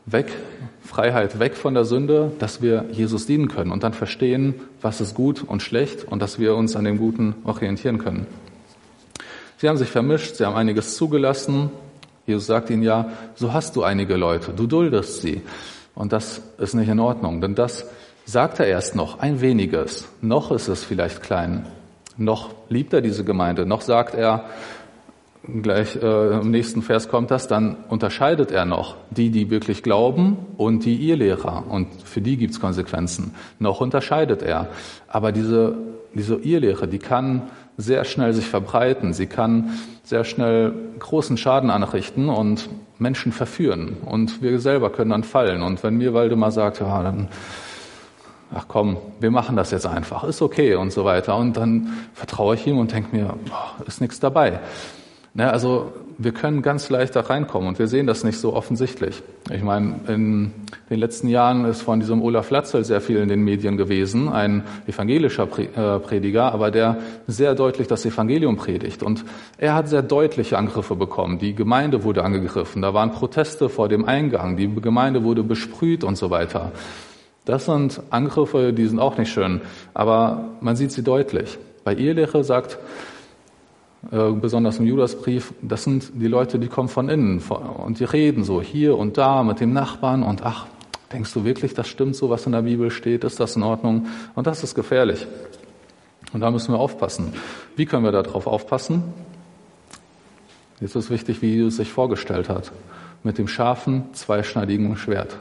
Freiheit weg von der Sünde, dass wir Jesus dienen können und dann verstehen, was ist gut und schlecht und dass wir uns an dem Guten orientieren können. Sie haben sich vermischt, sie haben einiges zugelassen. Jesus sagt ihnen ja, so hast du einige Leute, du duldest sie. Und das ist nicht in Ordnung, denn das sagt er erst noch, ein weniges. Noch ist es vielleicht klein, noch liebt er diese Gemeinde, noch sagt er, gleich im nächsten Vers kommt das, dann unterscheidet er noch die wirklich glauben und die Irrlehrer. Und für die gibt's Konsequenzen. Noch unterscheidet er. Aber diese Irrlehre, die kann sehr schnell sich verbreiten. Sie kann sehr schnell großen Schaden anrichten und Menschen verführen. Und wir selber können dann fallen. Und wenn mir Waldemar sagt, ja, dann, ach komm, wir machen das jetzt einfach, ist okay und so weiter. Und dann vertraue ich ihm und denke mir, ist nichts dabei. Ja, also wir können ganz leicht da reinkommen und wir sehen das nicht so offensichtlich. Ich meine, in den letzten Jahren ist von diesem Olaf Latzel sehr viel in den Medien gewesen, ein evangelischer Prediger, aber der sehr deutlich das Evangelium predigt. Und er hat sehr deutliche Angriffe bekommen. Die Gemeinde wurde angegriffen, da waren Proteste vor dem Eingang, die Gemeinde wurde besprüht und so weiter. Das sind Angriffe, die sind auch nicht schön, aber man sieht sie deutlich. Bei Irrlehre sagt besonders im Judasbrief, das sind die Leute, die kommen von innen und die reden so hier und da mit dem Nachbarn und ach, denkst du wirklich, das stimmt so, was in der Bibel steht, ist das in Ordnung? Und das ist gefährlich. Und da müssen wir aufpassen. Wie können wir darauf aufpassen? Jetzt ist wichtig, wie Jesus sich vorgestellt hat, mit dem scharfen, zweischneidigen Schwert.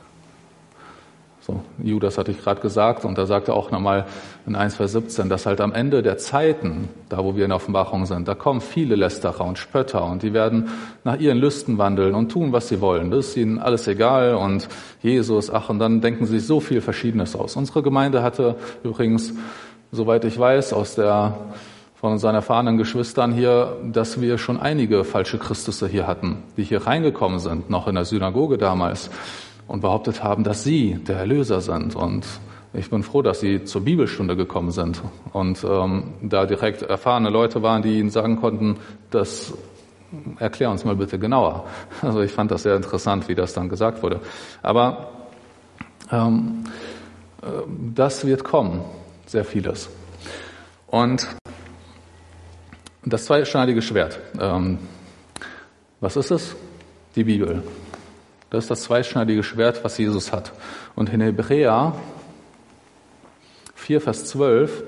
So, Judas hatte ich gerade gesagt und da sagt er auch nochmal in 1, Vers 17, dass halt am Ende der Zeiten, da wo wir in der Offenbarung sind, da kommen viele Lästerer und Spötter und die werden nach ihren Lüsten wandeln und tun, was sie wollen. Das ist ihnen alles egal und Jesus, ach, und dann denken sie sich so viel Verschiedenes aus. Unsere Gemeinde hatte übrigens, soweit ich weiß, von unseren erfahrenen Geschwistern hier, dass wir schon einige falsche Christusse hier hatten, die hier reingekommen sind, noch in der Synagoge damals, und behauptet haben, dass sie der Erlöser sind. Und ich bin froh, dass sie zur Bibelstunde gekommen sind und da direkt erfahrene Leute waren, die ihnen sagen konnten, das erklär uns mal bitte genauer. Also ich fand das sehr interessant, wie das dann gesagt wurde. Aber das wird kommen, sehr vieles. Und das zweischneidige Schwert, was ist es? Die Bibel. Das ist das zweischneidige Schwert, was Jesus hat. Und in Hebräer 4, Vers 12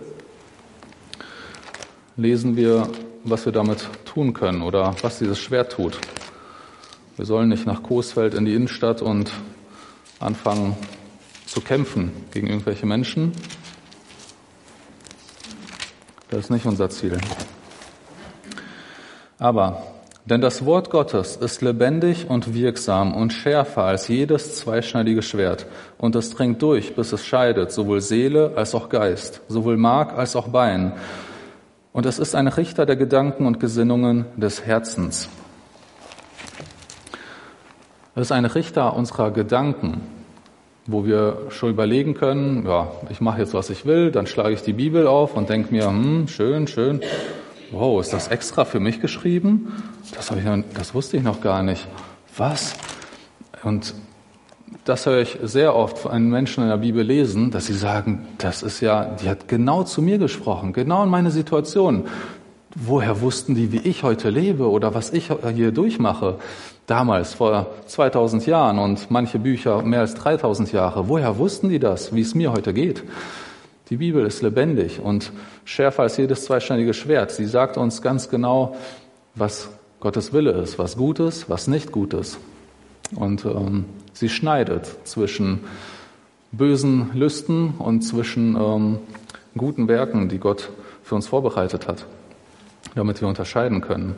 lesen wir, was wir damit tun können oder was dieses Schwert tut. Wir sollen nicht nach Coesfeld in die Innenstadt und anfangen zu kämpfen gegen irgendwelche Menschen. Das ist nicht unser Ziel. Aber denn das Wort Gottes ist lebendig und wirksam und schärfer als jedes zweischneidige Schwert. Und es dringt durch, bis es scheidet, sowohl Seele als auch Geist, sowohl Mark als auch Bein. Und es ist ein Richter der Gedanken und Gesinnungen des Herzens. Es ist ein Richter unserer Gedanken, wo wir schon überlegen können, ja, ich mache jetzt, was ich will, dann schlage ich die Bibel auf und denke mir, schön. Wow, ist das extra für mich geschrieben? Das wusste ich noch gar nicht. Was? Und das höre ich sehr oft von Menschen in der Bibel lesen, dass sie sagen, die hat genau zu mir gesprochen, genau in meine Situation. Woher wussten die, wie ich heute lebe oder was ich hier durchmache? Damals, vor 2000 Jahren und manche Bücher mehr als 3000 Jahre. Woher wussten die das, wie es mir heute geht? Die Bibel ist lebendig und schärfer als jedes zweischneidige Schwert. Sie sagt uns ganz genau, was Gottes Wille ist, was gut ist, was nicht gut ist. Und sie schneidet zwischen bösen Lüsten und zwischen guten Werken, die Gott für uns vorbereitet hat, damit wir unterscheiden können.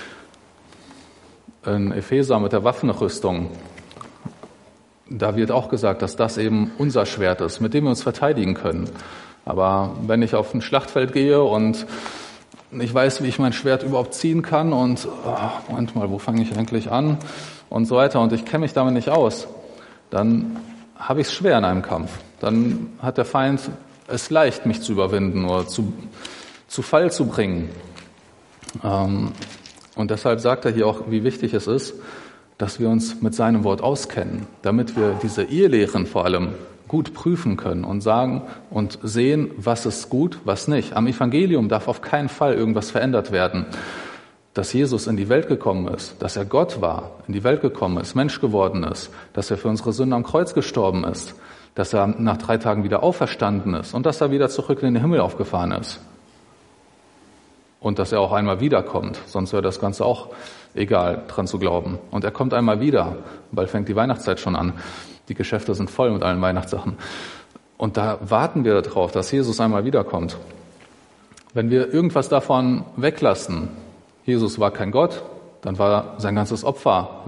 In Epheser mit der Waffenrüstung, da wird auch gesagt, dass das eben unser Schwert ist, mit dem wir uns verteidigen können. Aber wenn ich auf ein Schlachtfeld gehe und ich weiß, wie ich mein Schwert überhaupt ziehen kann und Moment mal, wo fange ich eigentlich an und so weiter und ich kenne mich damit nicht aus, dann habe ich es schwer in einem Kampf. Dann hat der Feind es leicht, mich zu überwinden oder zu Fall zu bringen. Und deshalb sagt er hier auch, wie wichtig es ist, dass wir uns mit seinem Wort auskennen, damit wir diese Irrlehren vor allem gut prüfen können und sagen und sehen, was ist gut, was nicht. Am Evangelium darf auf keinen Fall irgendwas verändert werden. Dass Jesus in die Welt gekommen ist, dass er Gott war, in die Welt gekommen ist, Mensch geworden ist, dass er für unsere Sünden am Kreuz gestorben ist, dass er nach 3 Tagen wieder auferstanden ist und dass er wieder zurück in den Himmel aufgefahren ist. Und dass er auch einmal wiederkommt, sonst wäre das Ganze auch egal, dran zu glauben. Und er kommt einmal wieder, bald fängt die Weihnachtszeit schon an. Die Geschäfte sind voll mit allen Weihnachtssachen. Und da warten wir darauf, dass Jesus einmal wiederkommt. Wenn wir irgendwas davon weglassen, Jesus war kein Gott, dann war sein ganzes Opfer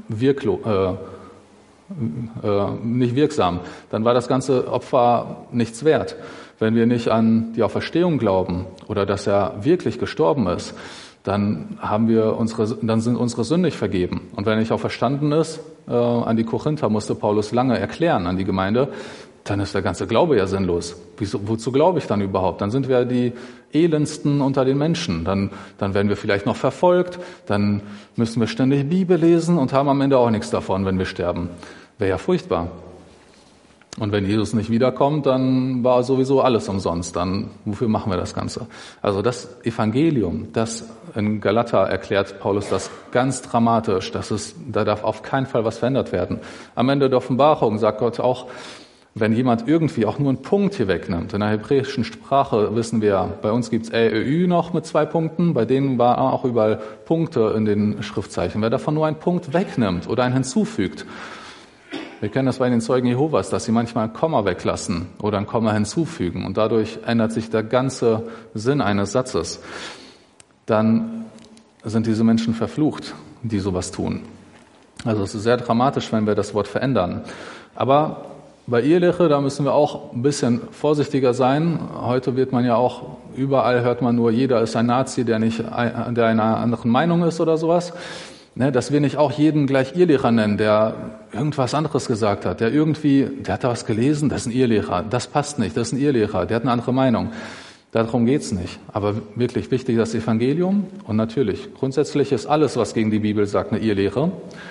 nicht wirksam. Dann war das ganze Opfer nichts wert. Wenn wir nicht an die Auferstehung glauben oder dass er wirklich gestorben ist, dann sind unsere Sünden nicht vergeben. Und wenn er nicht auferstanden ist, an die Korinther musste Paulus lange erklären an die Gemeinde, dann ist der ganze Glaube ja sinnlos. Wozu glaube ich dann überhaupt? Dann sind wir die elendsten unter den Menschen. Dann werden wir vielleicht noch verfolgt, dann müssen wir ständig Bibel lesen und haben am Ende auch nichts davon, wenn wir sterben. Wäre ja furchtbar. Und wenn Jesus nicht wiederkommt, dann war sowieso alles umsonst. Dann, wofür machen wir das Ganze? Also das Evangelium, das in Galater erklärt Paulus das ganz dramatisch. Da darf auf keinen Fall was verändert werden. Am Ende der Offenbarung sagt Gott auch, wenn jemand irgendwie auch nur einen Punkt hier wegnimmt, in der hebräischen Sprache wissen wir, bei uns gibt's Ä, noch mit 2 Punkten, bei denen waren auch überall Punkte in den Schriftzeichen. Wer davon nur einen Punkt wegnimmt oder einen hinzufügt, wir kennen das bei den Zeugen Jehovas, dass sie manchmal ein Komma weglassen oder ein Komma hinzufügen und dadurch ändert sich der ganze Sinn eines Satzes. Dann sind diese Menschen verflucht, die sowas tun. Also es ist sehr dramatisch, wenn wir das Wort verändern. Aber bei Irrlehre, da müssen wir auch ein bisschen vorsichtiger sein. Heute wird man ja auch, überall hört man nur, jeder ist ein Nazi, der einer anderen Meinung ist oder sowas. Dass wir nicht auch jeden gleich Irrlehrer nennen, der irgendwas anderes gesagt hat, der hat da was gelesen, das ist ein Irrlehrer, das passt nicht, das ist ein Irrlehrer, der hat eine andere Meinung. Darum geht's nicht. Aber wirklich wichtig das Evangelium und natürlich, grundsätzlich ist alles, was gegen die Bibel sagt, eine Irrlehre.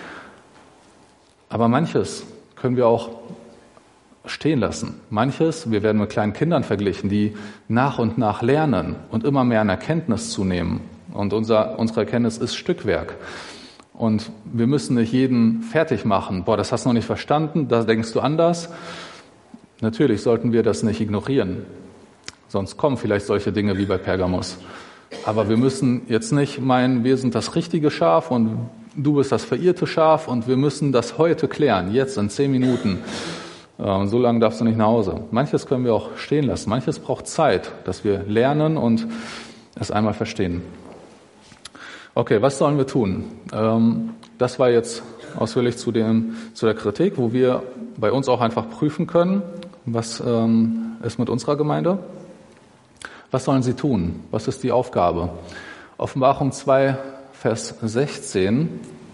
Aber manches können wir auch stehen lassen. Manches, wir werden mit kleinen Kindern verglichen, die nach und nach lernen und immer mehr an Erkenntnis zunehmen. Und unsere Erkenntnis ist Stückwerk. Und wir müssen nicht jeden fertig machen. Das hast du noch nicht verstanden, da denkst du anders. Natürlich sollten wir das nicht ignorieren. Sonst kommen vielleicht solche Dinge wie bei Pergamos. Aber wir müssen jetzt nicht meinen, wir sind das richtige Schaf und du bist das verirrte Schaf und wir müssen das heute klären, jetzt in 10 Minuten. So lange darfst du nicht nach Hause. Manches können wir auch stehen lassen. Manches braucht Zeit, dass wir lernen und es einmal verstehen. Okay, was sollen wir tun? Das war jetzt ausführlich zu der Kritik, wo wir bei uns auch einfach prüfen können, was ist mit unserer Gemeinde. Was sollen sie tun? Was ist die Aufgabe? Offenbarung 2, Vers 16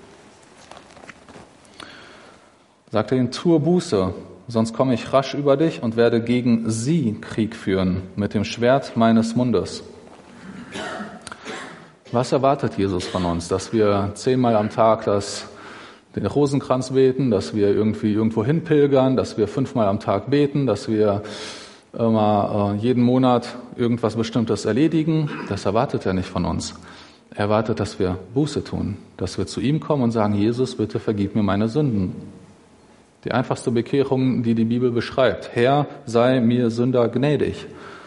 sagt er ihnen, tue Buße, sonst komme ich rasch über dich und werde gegen sie Krieg führen mit dem Schwert meines Mundes. Was erwartet Jesus von uns? Dass wir 10-mal am Tag den Rosenkranz beten, dass wir irgendwo hinpilgern, dass wir 5-mal am Tag beten, dass wir immer jeden Monat irgendwas Bestimmtes erledigen. Das erwartet er nicht von uns. Er erwartet, dass wir Buße tun, dass wir zu ihm kommen und sagen, Jesus, bitte vergib mir meine Sünden. Die einfachste Bekehrung, die die Bibel beschreibt. Herr, sei mir Sünder gnädig.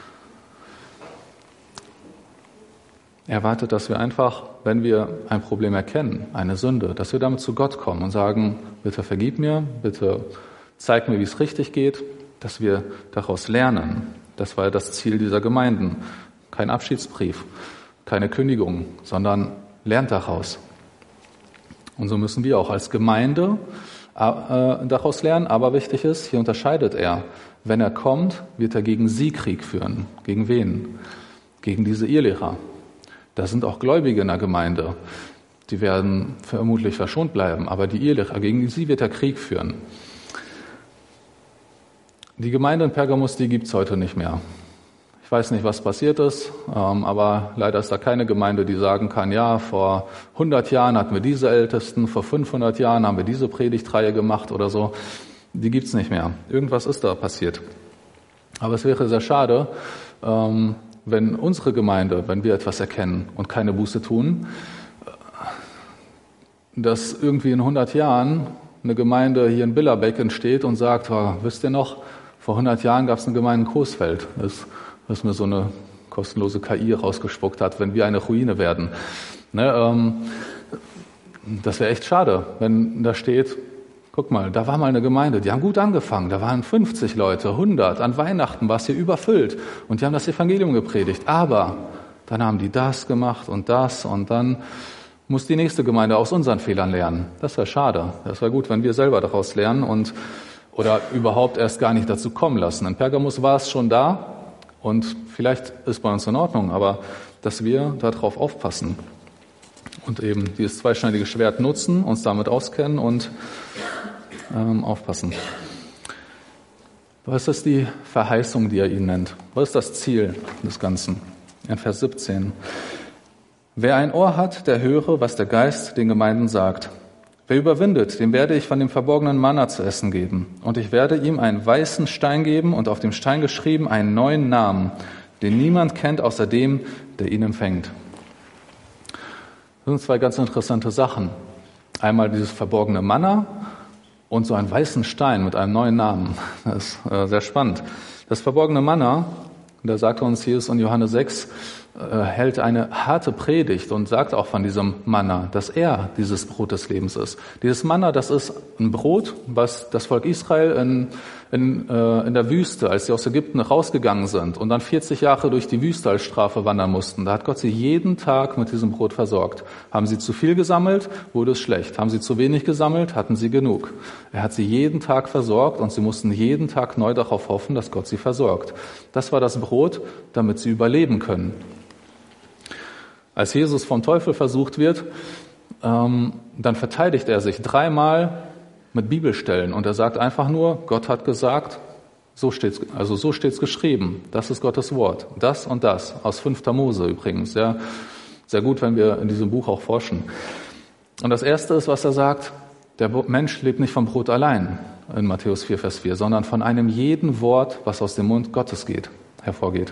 Er erwartet, dass wir einfach, wenn wir ein Problem erkennen, eine Sünde, dass wir damit zu Gott kommen und sagen, bitte vergib mir, bitte zeig mir, wie es richtig geht, dass wir daraus lernen. Das war das Ziel dieser Gemeinden. Kein Abschiedsbrief, keine Kündigung, sondern lernt daraus. Und so müssen wir auch als Gemeinde daraus lernen. Aber wichtig ist, hier unterscheidet er. Wenn er kommt, wird er gegen sie Krieg führen. Gegen wen? Gegen diese Irrlehrer. Da sind auch Gläubige in der Gemeinde. Die werden vermutlich verschont bleiben. Aber die Irrlehrer, gegen sie wird er Krieg führen. Die Gemeinde in Pergamos, die gibt's heute nicht mehr. Ich weiß nicht, was passiert ist, aber leider ist da keine Gemeinde, die sagen kann, ja, vor 100 Jahren hatten wir diese Ältesten, vor 500 Jahren haben wir diese Predigtreihe gemacht oder so. Die gibt's nicht mehr. Irgendwas ist da passiert. Aber es wäre sehr schade, wenn unsere Gemeinde, wenn wir etwas erkennen und keine Buße tun, dass irgendwie in 100 Jahren eine Gemeinde hier in Billerbeck entsteht und sagt, wisst ihr noch, vor 100 Jahren gab es eine Gemeinde in Coesfeld, das mir so eine kostenlose KI rausgespuckt hat, wenn wir eine Ruine werden. Ne, das wäre echt schade, wenn da steht, guck mal, da war mal eine Gemeinde, die haben gut angefangen, da waren 50 Leute, 100, an Weihnachten war es hier überfüllt und die haben das Evangelium gepredigt, aber dann haben die das gemacht und dann muss die nächste Gemeinde aus unseren Fehlern lernen. Das wäre schade. Das wäre gut, wenn wir selber daraus lernen oder überhaupt erst gar nicht dazu kommen lassen. In Pergamus war es schon da und vielleicht ist bei uns in Ordnung, aber dass wir darauf aufpassen und eben dieses zweischneidige Schwert nutzen, uns damit auskennen und aufpassen. Was ist die Verheißung, die er ihnen nennt? Was ist das Ziel des Ganzen? In Vers 17. Wer ein Ohr hat, der höre, was der Geist den Gemeinden sagt. Wer überwindet, dem werde ich von dem verborgenen Manna zu essen geben. Und ich werde ihm einen weißen Stein geben und auf dem Stein geschrieben einen neuen Namen, den niemand kennt außer dem, der ihn empfängt. Das sind zwei ganz interessante Sachen. Einmal dieses verborgene Manna und so einen weißen Stein mit einem neuen Namen. Das ist sehr spannend. Das verborgene Manna, da sagt uns Jesus in Johannes 6, hält eine harte Predigt und sagt auch von diesem Manna, dass er dieses Brot des Lebens ist. Dieses Manna, das ist ein Brot, was das Volk Israel in der Wüste, als sie aus Ägypten rausgegangen sind und dann 40 Jahre durch die Wüste als Strafe wandern mussten, da hat Gott sie jeden Tag mit diesem Brot versorgt. Haben sie zu viel gesammelt, wurde es schlecht. Haben sie zu wenig gesammelt, hatten sie genug. Er hat sie jeden Tag versorgt und sie mussten jeden Tag neu darauf hoffen, dass Gott sie versorgt. Das war das Brot, damit sie überleben können. Als Jesus vom Teufel versucht wird, dann verteidigt er sich 3-mal mit Bibelstellen und er sagt einfach nur, Gott hat gesagt, so steht's geschrieben, das ist Gottes Wort, das und das, aus 5. Mose übrigens, ja, sehr gut, wenn wir in diesem Buch auch forschen. Und das Erste ist, was er sagt, der Mensch lebt nicht vom Brot allein, in Matthäus 4, Vers 4, sondern von einem jeden Wort, was aus dem Mund Gottes hervorgeht.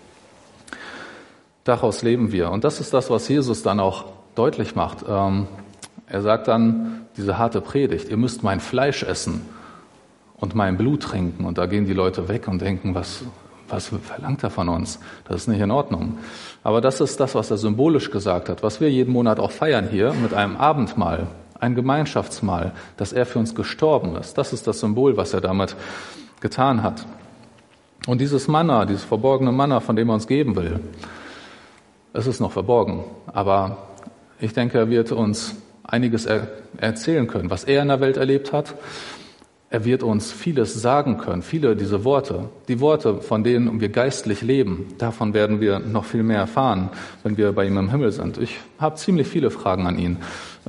Daraus leben wir. Und das ist das, was Jesus dann auch deutlich macht. Er sagt dann, diese harte Predigt, ihr müsst mein Fleisch essen und mein Blut trinken. Und da gehen die Leute weg und denken, was verlangt er von uns? Das ist nicht in Ordnung. Aber das ist das, was er symbolisch gesagt hat, was wir jeden Monat auch feiern hier mit einem Abendmahl, ein Gemeinschaftsmahl, dass er für uns gestorben ist. Das ist das Symbol, was er damit getan hat. Und dieses Manna, dieses verborgene Manna, von dem er uns geben will, es ist noch verborgen, aber ich denke, er wird uns einiges erzählen können, was er in der Welt erlebt hat. Er wird uns vieles sagen können, viele diese Worte, die Worte, von denen wir geistlich leben, davon werden wir noch viel mehr erfahren, wenn wir bei ihm im Himmel sind. Ich habe ziemlich viele Fragen an ihn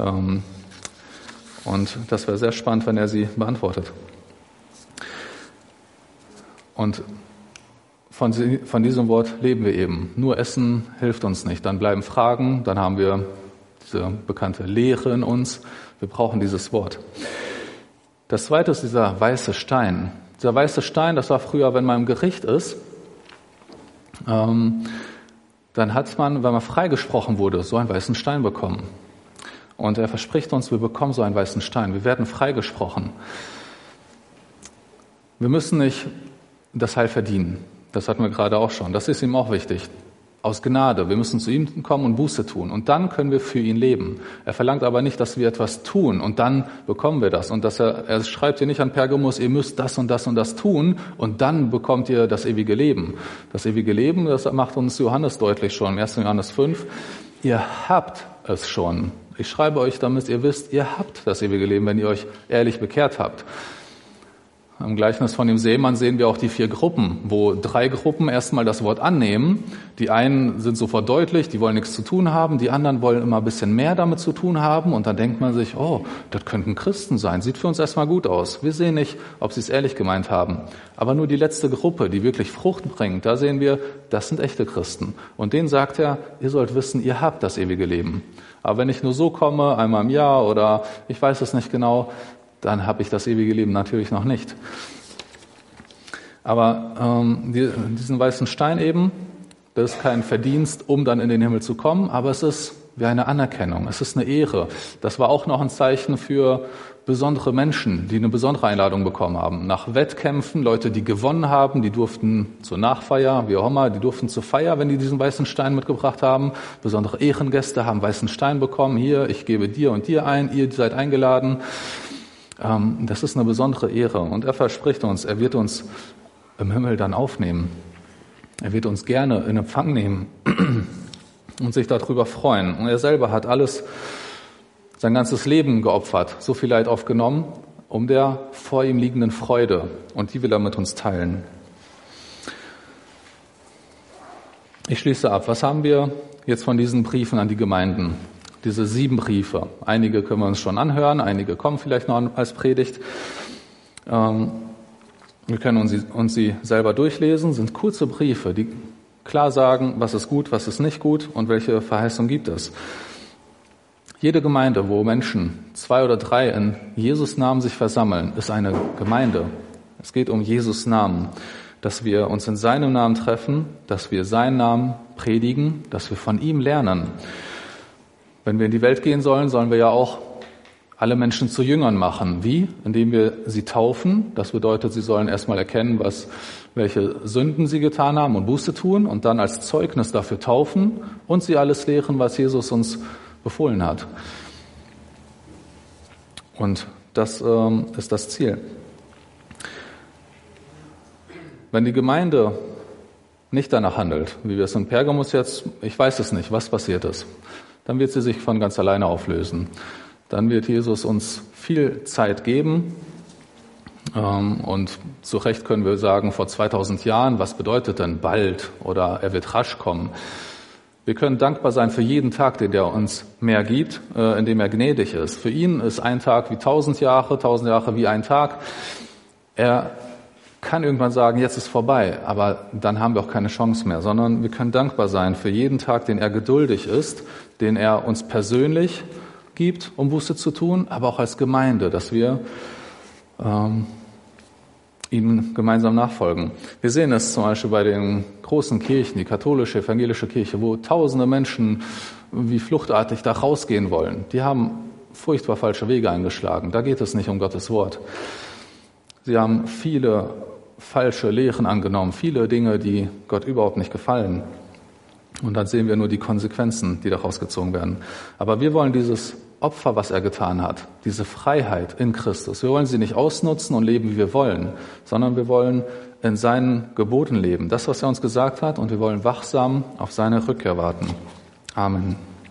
und das wäre sehr spannend, wenn er sie beantwortet. Und von diesem Wort leben wir eben. Nur Essen hilft uns nicht. Dann bleiben Fragen, dann haben wir diese bekannte Lehre in uns. Wir brauchen dieses Wort. Das Zweite ist dieser weiße Stein. Dieser weiße Stein, das war früher, wenn man im Gericht ist, dann hat man, wenn man freigesprochen wurde, so einen weißen Stein bekommen. Und er verspricht uns, wir bekommen so einen weißen Stein. Wir werden freigesprochen. Wir müssen nicht das Heil verdienen. Das hatten wir gerade auch schon. Das ist ihm auch wichtig. Aus Gnade. Wir müssen zu ihm kommen und Buße tun. Und dann können wir für ihn leben. Er verlangt aber nicht, dass wir etwas tun und dann bekommen wir das. Und er schreibt hier nicht an Pergamus, ihr müsst das und das und das tun und dann bekommt ihr das ewige Leben. Das ewige Leben, das macht uns Johannes deutlich schon, im 1. Johannes 5. Ihr habt es schon. Ich schreibe euch, damit ihr wisst, ihr habt das ewige Leben, wenn ihr euch ehrlich bekehrt habt. Im Gleichnis von dem Seemann sehen wir auch die 4 Gruppen, wo 3 Gruppen erstmal das Wort annehmen. Die einen sind sofort deutlich, die wollen nichts zu tun haben, die anderen wollen immer ein bisschen mehr damit zu tun haben und dann denkt man sich, oh, das könnten Christen sein, sieht für uns erstmal gut aus. Wir sehen nicht, ob sie es ehrlich gemeint haben. Aber nur die letzte Gruppe, die wirklich Frucht bringt, da sehen wir, das sind echte Christen. Und denen sagt er, ihr sollt wissen, ihr habt das ewige Leben. Aber wenn ich nur so komme, einmal im Jahr oder ich weiß es nicht genau, dann habe ich das ewige Leben natürlich noch nicht. Aber diesen weißen Stein eben, das ist kein Verdienst, um dann in den Himmel zu kommen, aber es ist wie eine Anerkennung, es ist eine Ehre. Das war auch noch ein Zeichen für besondere Menschen, die eine besondere Einladung bekommen haben. Nach Wettkämpfen, Leute, die gewonnen haben, die durften zur Nachfeier, wie auch immer, die durften zur Feier, wenn die diesen weißen Stein mitgebracht haben. Besondere Ehrengäste haben weißen Stein bekommen. Hier, ich gebe dir und dir ein, ihr seid eingeladen. Das ist eine besondere Ehre und er verspricht uns, er wird uns im Himmel dann aufnehmen. Er wird uns gerne in Empfang nehmen und sich darüber freuen. Und er selber hat alles, sein ganzes Leben geopfert, so viel Leid aufgenommen, um der vor ihm liegenden Freude. Und die will er mit uns teilen. Ich schließe ab. Was haben wir jetzt von diesen Briefen an die Gemeinden? Diese 7 Briefe. Einige können wir uns schon anhören, einige kommen vielleicht noch als Predigt. Wir können uns sie selber durchlesen. Sind kurze Briefe, die klar sagen, was ist gut, was ist nicht gut und welche Verheißung gibt es. Jede Gemeinde, wo Menschen 2 oder 3 in Jesus Namen sich versammeln, ist eine Gemeinde. Es geht um Jesus Namen, dass wir uns in seinem Namen treffen, dass wir seinen Namen predigen, dass wir von ihm lernen. Wenn wir in die Welt gehen sollen, sollen wir ja auch alle Menschen zu Jüngern machen. Wie? Indem wir sie taufen. Das bedeutet, sie sollen erstmal erkennen, welche Sünden sie getan haben und Buße tun und dann als Zeugnis dafür taufen und sie alles lehren, was Jesus uns befohlen hat. Und das ist das Ziel. Wenn die Gemeinde nicht danach handelt, wie wir es in Pergamus jetzt, ich weiß es nicht, was passiert ist, dann wird sie sich von ganz alleine auflösen. Dann wird Jesus uns viel Zeit geben. Und zu Recht können wir sagen, vor 2000 Jahren, was bedeutet denn bald oder er wird rasch kommen? Wir können dankbar sein für jeden Tag, den er uns mehr gibt, indem er gnädig ist. Für ihn ist ein Tag wie 1000 Jahre wie ein Tag. Er kann irgendwann sagen, jetzt ist vorbei, aber dann haben wir auch keine Chance mehr, sondern wir können dankbar sein für jeden Tag, den er geduldig ist, den er uns persönlich gibt, um Buße zu tun, aber auch als Gemeinde, dass wir ihm gemeinsam nachfolgen. Wir sehen es zum Beispiel bei den großen Kirchen, die katholische, evangelische Kirche, wo tausende Menschen wie fluchtartig da rausgehen wollen. Die haben furchtbar falsche Wege eingeschlagen. Da geht es nicht um Gottes Wort. Sie haben viele falsche Lehren angenommen, viele Dinge, die Gott überhaupt nicht gefallen. Und dann sehen wir nur die Konsequenzen, die daraus gezogen werden. Aber wir wollen dieses Opfer, was er getan hat, diese Freiheit in Christus, wir wollen sie nicht ausnutzen und leben, wie wir wollen, sondern wir wollen in seinen Geboten leben, das, was er uns gesagt hat, und wir wollen wachsam auf seine Rückkehr warten. Amen.